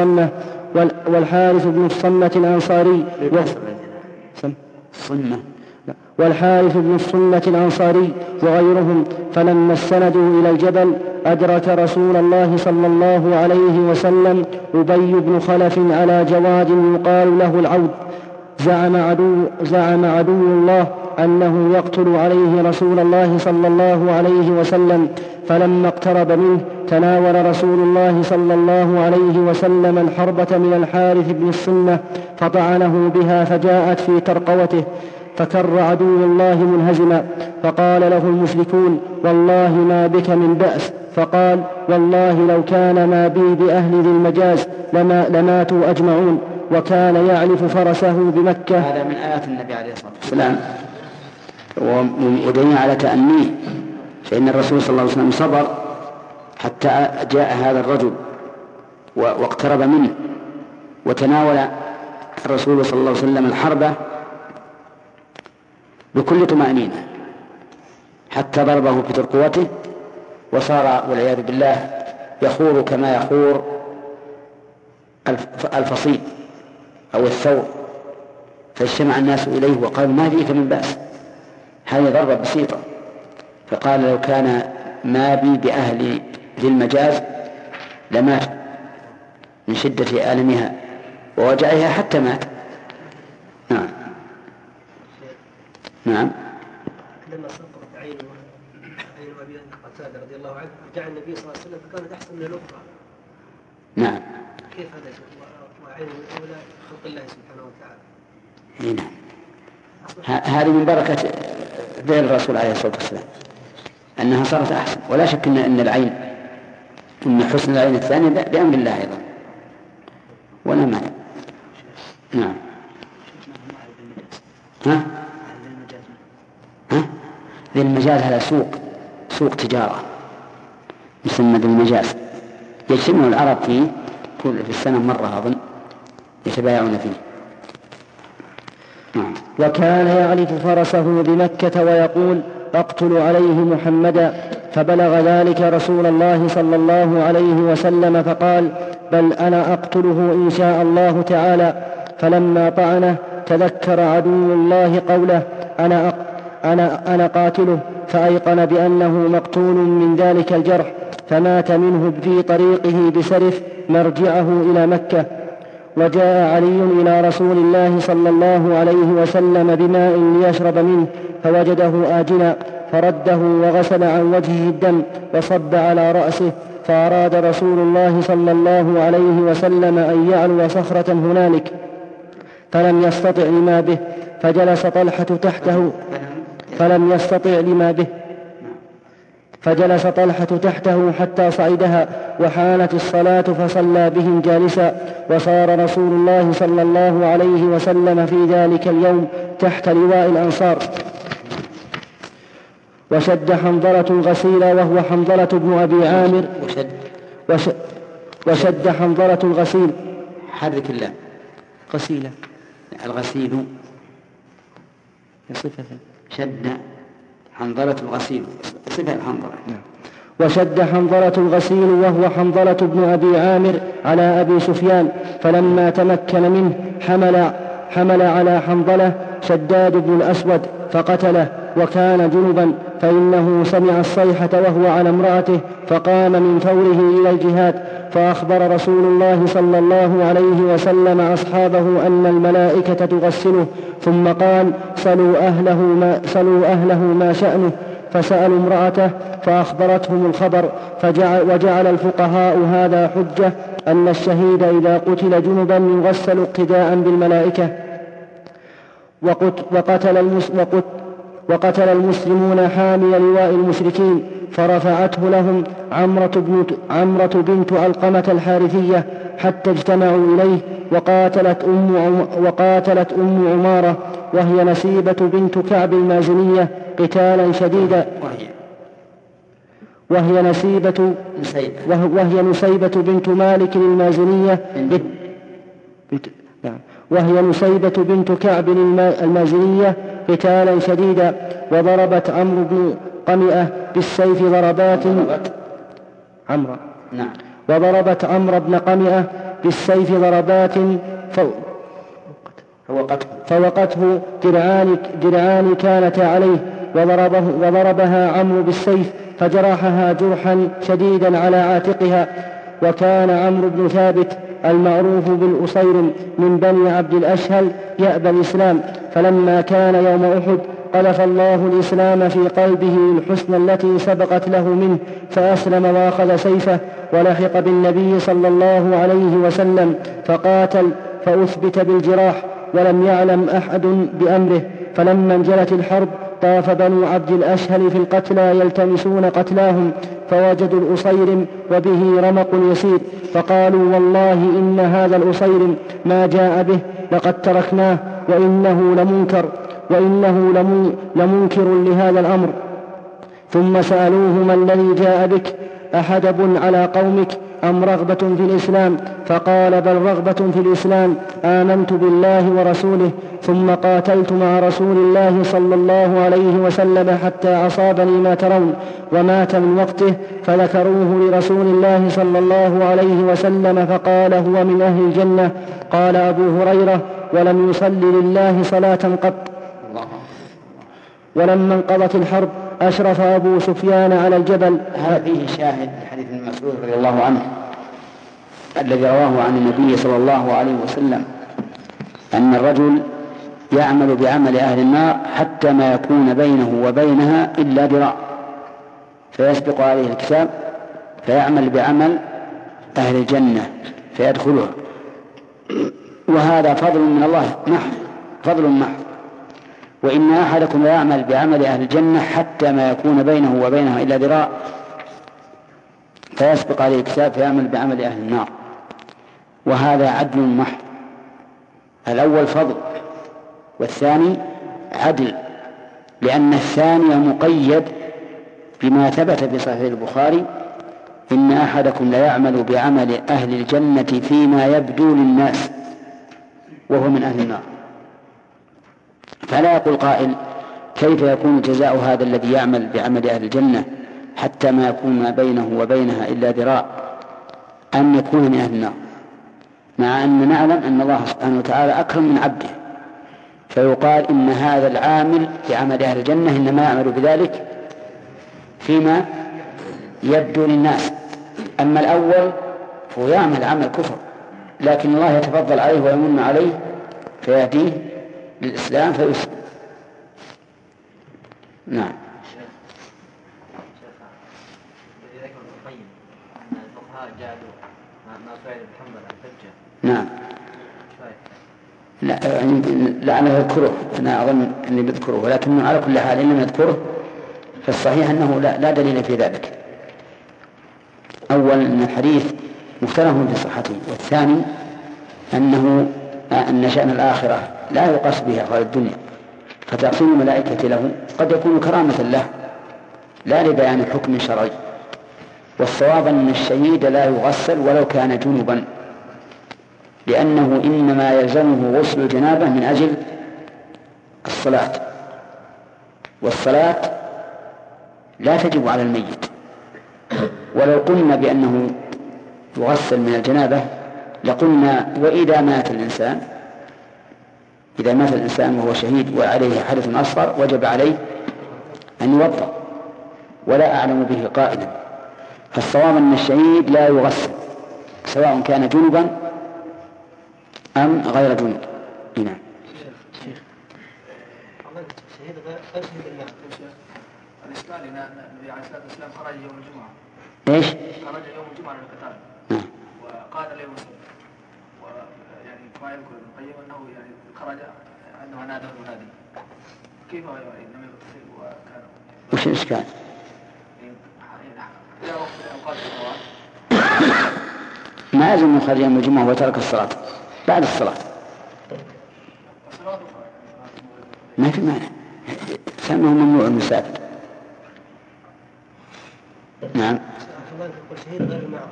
بن الصمة الأنصاري وغيرهم. فلما استندوا إلى الجبل أدرك رسول الله صلى الله عليه وسلم أبي بن خلف على جواد يقال له العود. زعم عدو الله أنه يقتل عليه رسول الله صلى الله عليه وسلم. فلما اقترب منه تناول رسول الله صلى الله عليه وسلم الحربة من الحارث بن الصمة فطعنه بها فجاءت في ترقوته، فكر عدو الله منهزما. فقال له المشركون: والله ما بك من بأس. فقال: والله لو كان ما بي بأهل ذي المجاز لماتوا أجمعون. وكان يعلف فرسه بمكة. هذا من آيات النبي عليه الصلاة والسلام ودليل على تأنيه، فإن الرسول صلى الله عليه وسلم صبر حتى جاء هذا الرجل واقترب منه، وتناول الرسول صلى الله عليه وسلم الحربة بكل طمأنينة حتى ضربه في ترقوته، وصار والعياذ بالله يخور كما يخور الفصيل أو الثور. فاجتمع الناس إليه وقالوا: ما فيك من بأس، هذه ضربة بسيطة. فقال: لو كان ما بي بأهل ذي المجاز لمات من شدة آلمها ووجعها حتى مات. نعم. لما سقطت عين أبي قتادة رضي الله عنه رجع النبي صلى الله عليه وسلم فكانت أحسن من الأخرى. نعم. كيف هذا وعين الأولى خلق الله سبحانه وتعالى. نعم. هذه من بركة فعل الرسول عليه الصلاة والسلام أنها صارت أحسن، ولا شك إن حسن العين الثانية بأمر الله أيضا، ولا مانع. نعم. ذي المجاز هذا سوق تجارة يسمى ذي المجاز، يجتمع العرب فيه في السنة مرة أظن يتبايعون فيه. وكان يعلف فرسه بمكة ويقول: أقتل عليه محمدا. فبلغ ذلك رسول الله صلى الله عليه وسلم فقال: بل أنا أقتله إن شاء الله تعالى. فلما طعنه تذكر عدو الله قوله: أنا قاتله، فأيقن بأنه مقتول من ذلك الجرح، فمات منه في طريقه بسرف مرجعه إلى مكة. وجاء علي إلى رسول الله صلى الله عليه وسلم بماء ليشرب منه فوجده آجنا، فرده وغسل عن وجهه الدم وصب على رأسه. فأراد رسول الله صلى الله عليه وسلم أن يعلو صخرة هنالك فلم يستطع لما به، فجلس طلحة تحته حتى صعدها، وحانت الصلاة فصلى بهم جالسا. وصار رسول الله صلى الله عليه وسلم في ذلك اليوم تحت لواء الأنصار. وشد حنظلة غسيلا وهو حنظلة بن أبي عامر. وشد حنظلة الغسيل. حرك الله. غسيلة. الغسيل صفة. شد حنظلة الغسيل صفة الحنظلة. وشد حنظلة الغسيل وهو حنظلة بن أبي عامر على أبي سفيان، فلما تمكن منه حمل على حنظلة شداد بن الأسود فقتله، وكان جنبا، فإنه سمع الصيحة وهو على امرأته فقام من فوره إلى الجهاد، فأخبر رسول الله صلى الله عليه وسلم أصحابه أن الملائكة تغسله، ثم قال: سلوا أهله ما شأنه، فسألوا امرأته فأخبرتهم الخبر، وجعل الفقهاء هذا حجة أن الشهيد إذا قتل جنبا يغسل اقتداء بالملائكة. وقتل المسلمون حامل لواء المشركين، فرفعته لهم عمرة بنت علقمة الحارثية حتى اجتمعوا إليه، وقاتلت أم عمارة وهي نسيبة بنت كعب المازنية قتالا شديدا، وهي نسيبة بنت مالك المازنية وهي نسيبة بنت كعب المازنية قتالا شديدا، وضربت عمرو بن قمئة بالسيف وضربت عمرو بن قمئة بالسيف ضربات فوقته درعان كانتا عليه، وضربها عمرو بالسيف فجرحها جرحا شديدا على عاتقها. وكان عمرو بن ثابت المعروف بالأصيرم من بني عبد الأشهل يأبى الإسلام، فلما كان يوم أحد قذف الله الإسلام في قلبه الحسنى التي سبقت له منه، فأسلم وأخذ سيفه ولحق بالنبي صلى الله عليه وسلم فقاتل، فأثبت بالجراح ولم يعلم أحد بأمره. فلما انجلت الحرب طاف بنو عبد الأشهل في القتلى يلتمسون قتلاهم، فوجدوا الأصيرم وبه رمق يسير، فقالوا: والله إن هذا الأصيرم ما جاء به لقد تركناه، وإنه لمنكر لهذا الأمر. ثم سألوه: ما الذي جاء بك؟ أحدب على قومك أم رغبة في الإسلام؟ فقال: بل رغبة في الإسلام، آمنت بالله ورسوله، ثم قاتلت مع رسول الله صلى الله عليه وسلم حتى أصابني ما ترون، ومات من وقته، فذكروه لرسول الله صلى الله عليه وسلم فقال: هو من أهل الجنة. قال أبو هريرة: ولم يصل لله صلاة قط. ولما انقضت الحرب أشرف أبو سفيان على الجبل. هذا فيه شاهد حديث ابن مسعود رضي الله عنه الذي رواه عن النبي صلى الله عليه وسلم أن الرجل يعمل بعمل أهل النار حتى ما يكون بينه وبينها إلا ذراع، فيسبق عليه الكتاب فيعمل بعمل أهل الجنة فيدخلها، وهذا فضل من الله محض، فضل محض. وإن أحدكم لا يعمل بعمل أهل الجنة حتى ما يكون بينه وبينها إلا ذراع، فيسبق عليه الكتاب فيعمل بعمل أهل النار، وهذا عدل محض. الأول فضل، والثاني عدل، لأن الثاني مقيد بما ثبت في صحيح البخاري: إن أحدكم لا يعمل بعمل أهل الجنة فيما يبدو للناس وهو من أهل النار. فلا يقول قائل: كيف يكون جزاء هذا الذي يعمل بعمل أهل الجنة حتى ما يكون ما بينه وبينها إلا ذراع أن يكون من أهل النار، مع أن نعلم أن الله سبحانه وتعالى أكرم من عبده، فيقال إن هذا العامل بعمل أهل الجنة إنما يعمل بذلك فيما يبدو للناس. أما الأول فهو يعمل عمل كفر، لكن الله يتفضل عليه ويمن عليه فيهديه للإسلام فيسلم. نعم. نعم. لا أنا أذكره، أنا أظن أني بذكره، ولكن على كل حال إن لم يذكره فالصحيح أنه لا دليل في ذلك. أولا أن الحديث مختلف في صحته، والثاني أن شأن الآخرة لا يقاس بها أحوال الدنيا، فتقسيم الملائكة له قد يكون كرامة له لا لبيان حكم شرعي. والصواب أن الشهيد لا يغسل ولو كان جنبا، لأنه إنما يلزمه غسل الجنابة من أجل الصلاة، والصلاة لا تجب على الميت ولو قلنا بأنه يغسل من الجنابة لقلنا وإذا مات الإنسان، إذا مات الإنسان وهو شهيد وعليه حدث أصغر وجب عليه أن يوضأ، ولا أعلم به قائلا. فالصواب أن الشهيد لا يغسل سواء كان جنبا أم غير جنب. نعم. الشهيد غير شهيد الماء. الإشكال أن النبي عليه الصلاة والسلام خرج يوم الجمعة. إيش؟ خرج يوم الجمعة للقتال. وقال له مسلم، ويعني ما يذكر ابن القيم أنه يعني خرج أنه نادى المنادي. كيف إنما يغتسل وكان؟ وش الإشكال؟ إلى وقت أوقات الصلاة. ما لازم يخرج يوم الجمعة وترك الصلاة بعد الصلاة. ما في مانع، سمه ممنوع المسافر. نعم. شهيد غير المعركة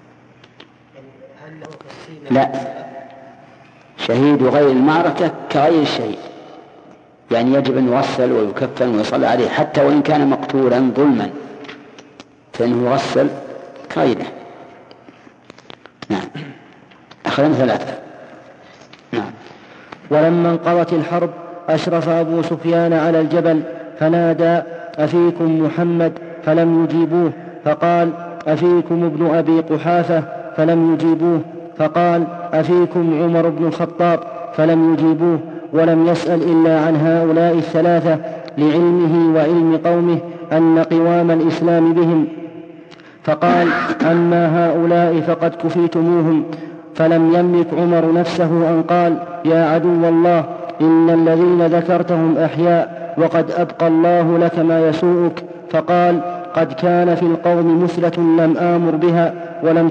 هل له تفصيل؟ لا، شهيد غير المعركة كغير الشهيد، يعني يجب أن يغسل ويكفن ويصلى عليه حتى وإن كان مقتولا ظلما، فإنه يغسل كغيره. نعم. أخذنا 3. نعم. ولما انقضت الحرب أشرف أبو سفيان على الجبل فنادى: أفيكم محمد؟ فلم يجيبوه. فقال: أفيكم ابن أبي قحافة؟ فلم يجيبوه. فقال: أفيكم عمر بن الخطاب؟ فلم يجيبوه. ولم يسأل إلا عن هؤلاء 3 لعلمه وعلم قومه أن قوام الإسلام بهم. فقال: أما هؤلاء فقد كفيتموهم. فلم يملك عمر نفسه أن قال: يا عدو الله، إن الذين ذكرتهم أحياء وقد أبقى الله لك ما يسوءك. فقال: قد كان في القوم مثلة لم آمر بها ولم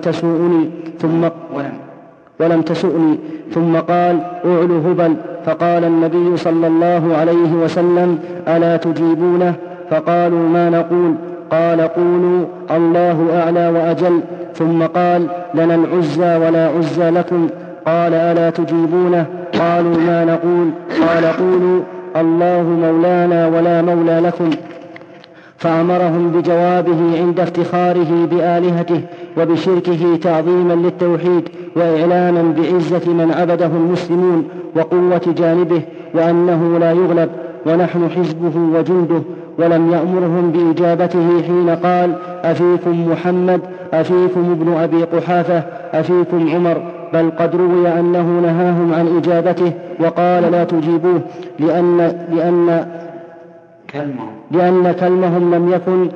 تسؤني. ثم قال: أعلو هبل. فقال النبي صلى الله عليه وسلم: ألا تجيبونه؟ فقالوا: ما نقول؟ قال: قولوا الله أعلى وأجل. ثم قال: لنا العزى ولا عزى لكم. قال: ألا تجيبونه؟ قالوا: ما نقول؟ قال: قولوا الله مولانا ولا مولى لكم. فأمرهم بجوابه عند افتخاره بآلهته وبشركه تعظيما للتوحيد وإعلاما بعزة من عبده المسلمون وقوة جانبه وأنه لا يغلب ونحن حزبه وجنده. ولم يأمرهم بإجابته حين قال: أفيكم محمد؟ أفيكم ابن أبي قحافة؟ أفيكم عمر؟ بل قد روي أنه نهاهم عن إجابته وقال: لا تجيبوه، لأن كلمهم لم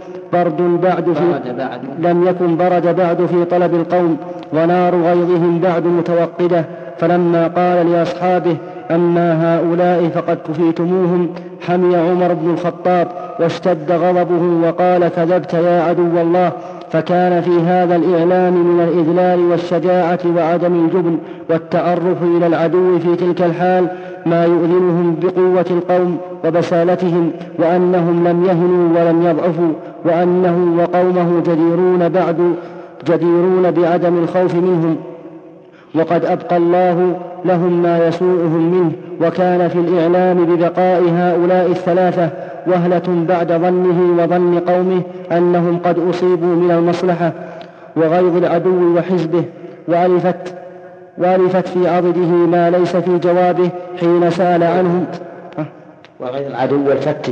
يكن برد بعد في طلب القوم، ونار غيظهم بعد متوقدة. فلما قال لأصحابه: أما هؤلاء فقد كفيتموهم، حمي عمر بن الخطاب واشتد غضبه وقال: كذبت يا عدو الله. فكان في هذا الإعلان من الإذلال والشجاعة وعدم الجبن والتعرف إلى العدو في تلك الحال ما يؤذنهم بقوة القوم وبسالتهم، وأنهم لم يهنوا ولم يضعفوا، وأنه وقومه جديرون بعدم الخوف منهم، وقد أبقى الله لهم ما يسوءهم منه. وكان في الإعلام ببقاء هؤلاء 3 وهلة بعد ظنه وظن قومه أنهم قد أصيبوا من المصلحة وغيظ العدو وحزبه، وألفت في عضده ما ليس في جوابه حين سأل عنهم، وغيظ العدو والفت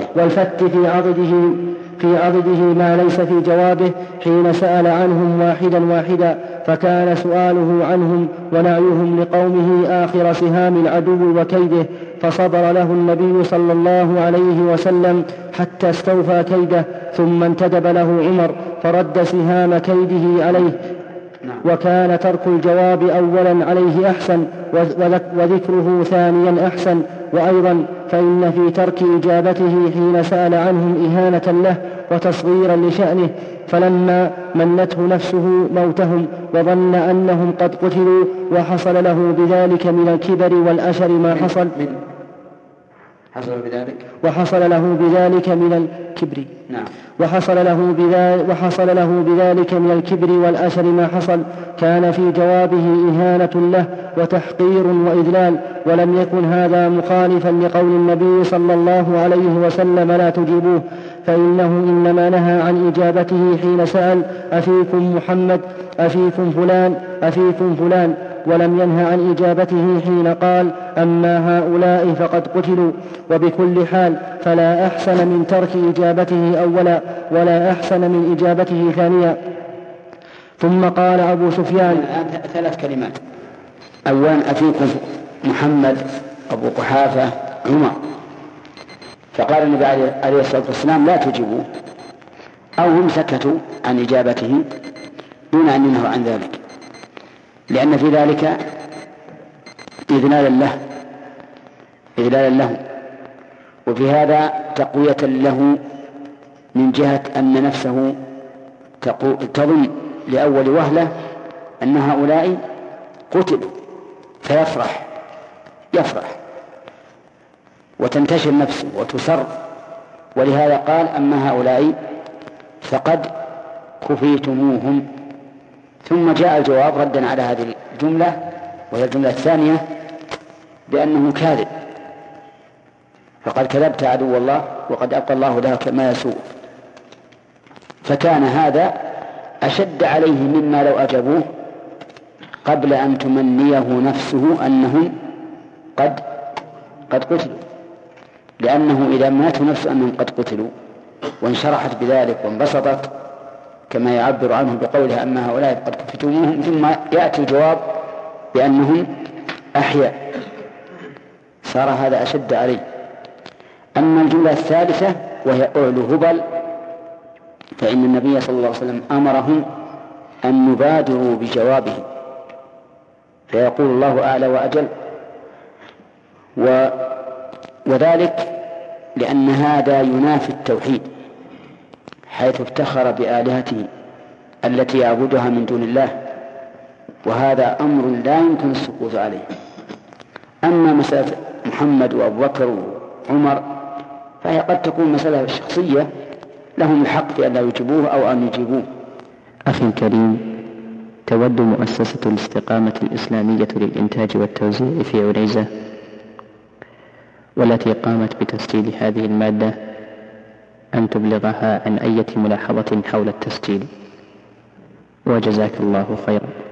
في عضده ما ليس في جوابه حين سأل عنهم واحدا. فكان سؤاله عنهم ونعيهم لقومه آخر سهام العدو وكيده، فصبر له النبي صلى الله عليه وسلم حتى استوفى كيده، ثم انتدب له عمر فرد سهام كيده عليه. وكان ترك الجواب أولا عليه أحسن، وذكره ثانيا أحسن. وأيضا فإن في ترك إجابته حين سأل عنهم إهانة له وتصغيرا لشأنه، فلما منته نفسه موتهم وظن أنهم قد قتلوا وحصل له بذلك من الكبر والأشر ما حصل، وحصل له بذلك من الكبر والأشر ما حصل، كان في جوابه إهانة له وتحقير وإذلال. ولم يكن هذا مخالفا لقول النبي صلى الله عليه وسلم: لا تجيبوه. فإنه إنما نهى عن إجابته حين سأل أفيكم محمد أفيكم فلان ولم ينه عن إجابته حين قال أما هؤلاء فقد قتلوا. وبكل حال فلا أحسن من ترك إجابته أولا ولا أحسن من إجابته ثانيا. ثم قال أبو سفيان 3 كلمات. أولا أفيكم محمد أبو قحافة عمر، فقال النبي عليه الصلاة والسلام لا تجيبوا، أو هم سكتوا عن إجابته دون أن ينهوا عن ذلك، لأن في ذلك إذلالا له، وفي هذا تقوية له من جهة أن نفسه تظن لأول وهلة أن هؤلاء قتلوا فيفرح وتنتشر نفسه وتسر، ولهذا قال أما هؤلاء فقد كفيتموهم. ثم جاء الجواب ردا على هذه الجملة، وهي الجملة الثانية، بأنه كاذب، فقد كذبت عدو الله وقد أبقى الله لك ما يسوء. فكان هذا أشد عليه مما لو أجابوه قبل أن تمنيه نفسه أنهم قد قتلوا، لأنه إذا منته نفسه أنهم قد قتلوا وانشرحت بذلك وانبسطت كما يعبر عنه بقولها أما هؤلاء قد كفتموهم، ثم يأتي الجواب بأنهم أحياء، صار هذا أشد عليه. أما الجملة الثالثة وهي أعلو هبل، فإن النبي صلى الله عليه وسلم أمرهم أن يبادروا بجوابه، فيقول الله أعلى وأجل، وذلك لأن هذا ينافي التوحيد، حيث افتخر بآلهته التي يعبدها من دون الله، وهذا أمر لا يمكن السكوت عليه. أما مسألة محمد وأبو بكر وعمر فهي قد تكون مسألة شخصية لهم الحق في أن لا يجيبوه أو أن يجيبوه. أخي الكريم، تود مؤسسة الاستقامة الإسلامية للإنتاج والتوزيع في عنيزة، والتي قامت بتسجيل هذه المادة، أن تبلغها عن أي ملاحظة حول التسجيل، وجزاك الله خيرا.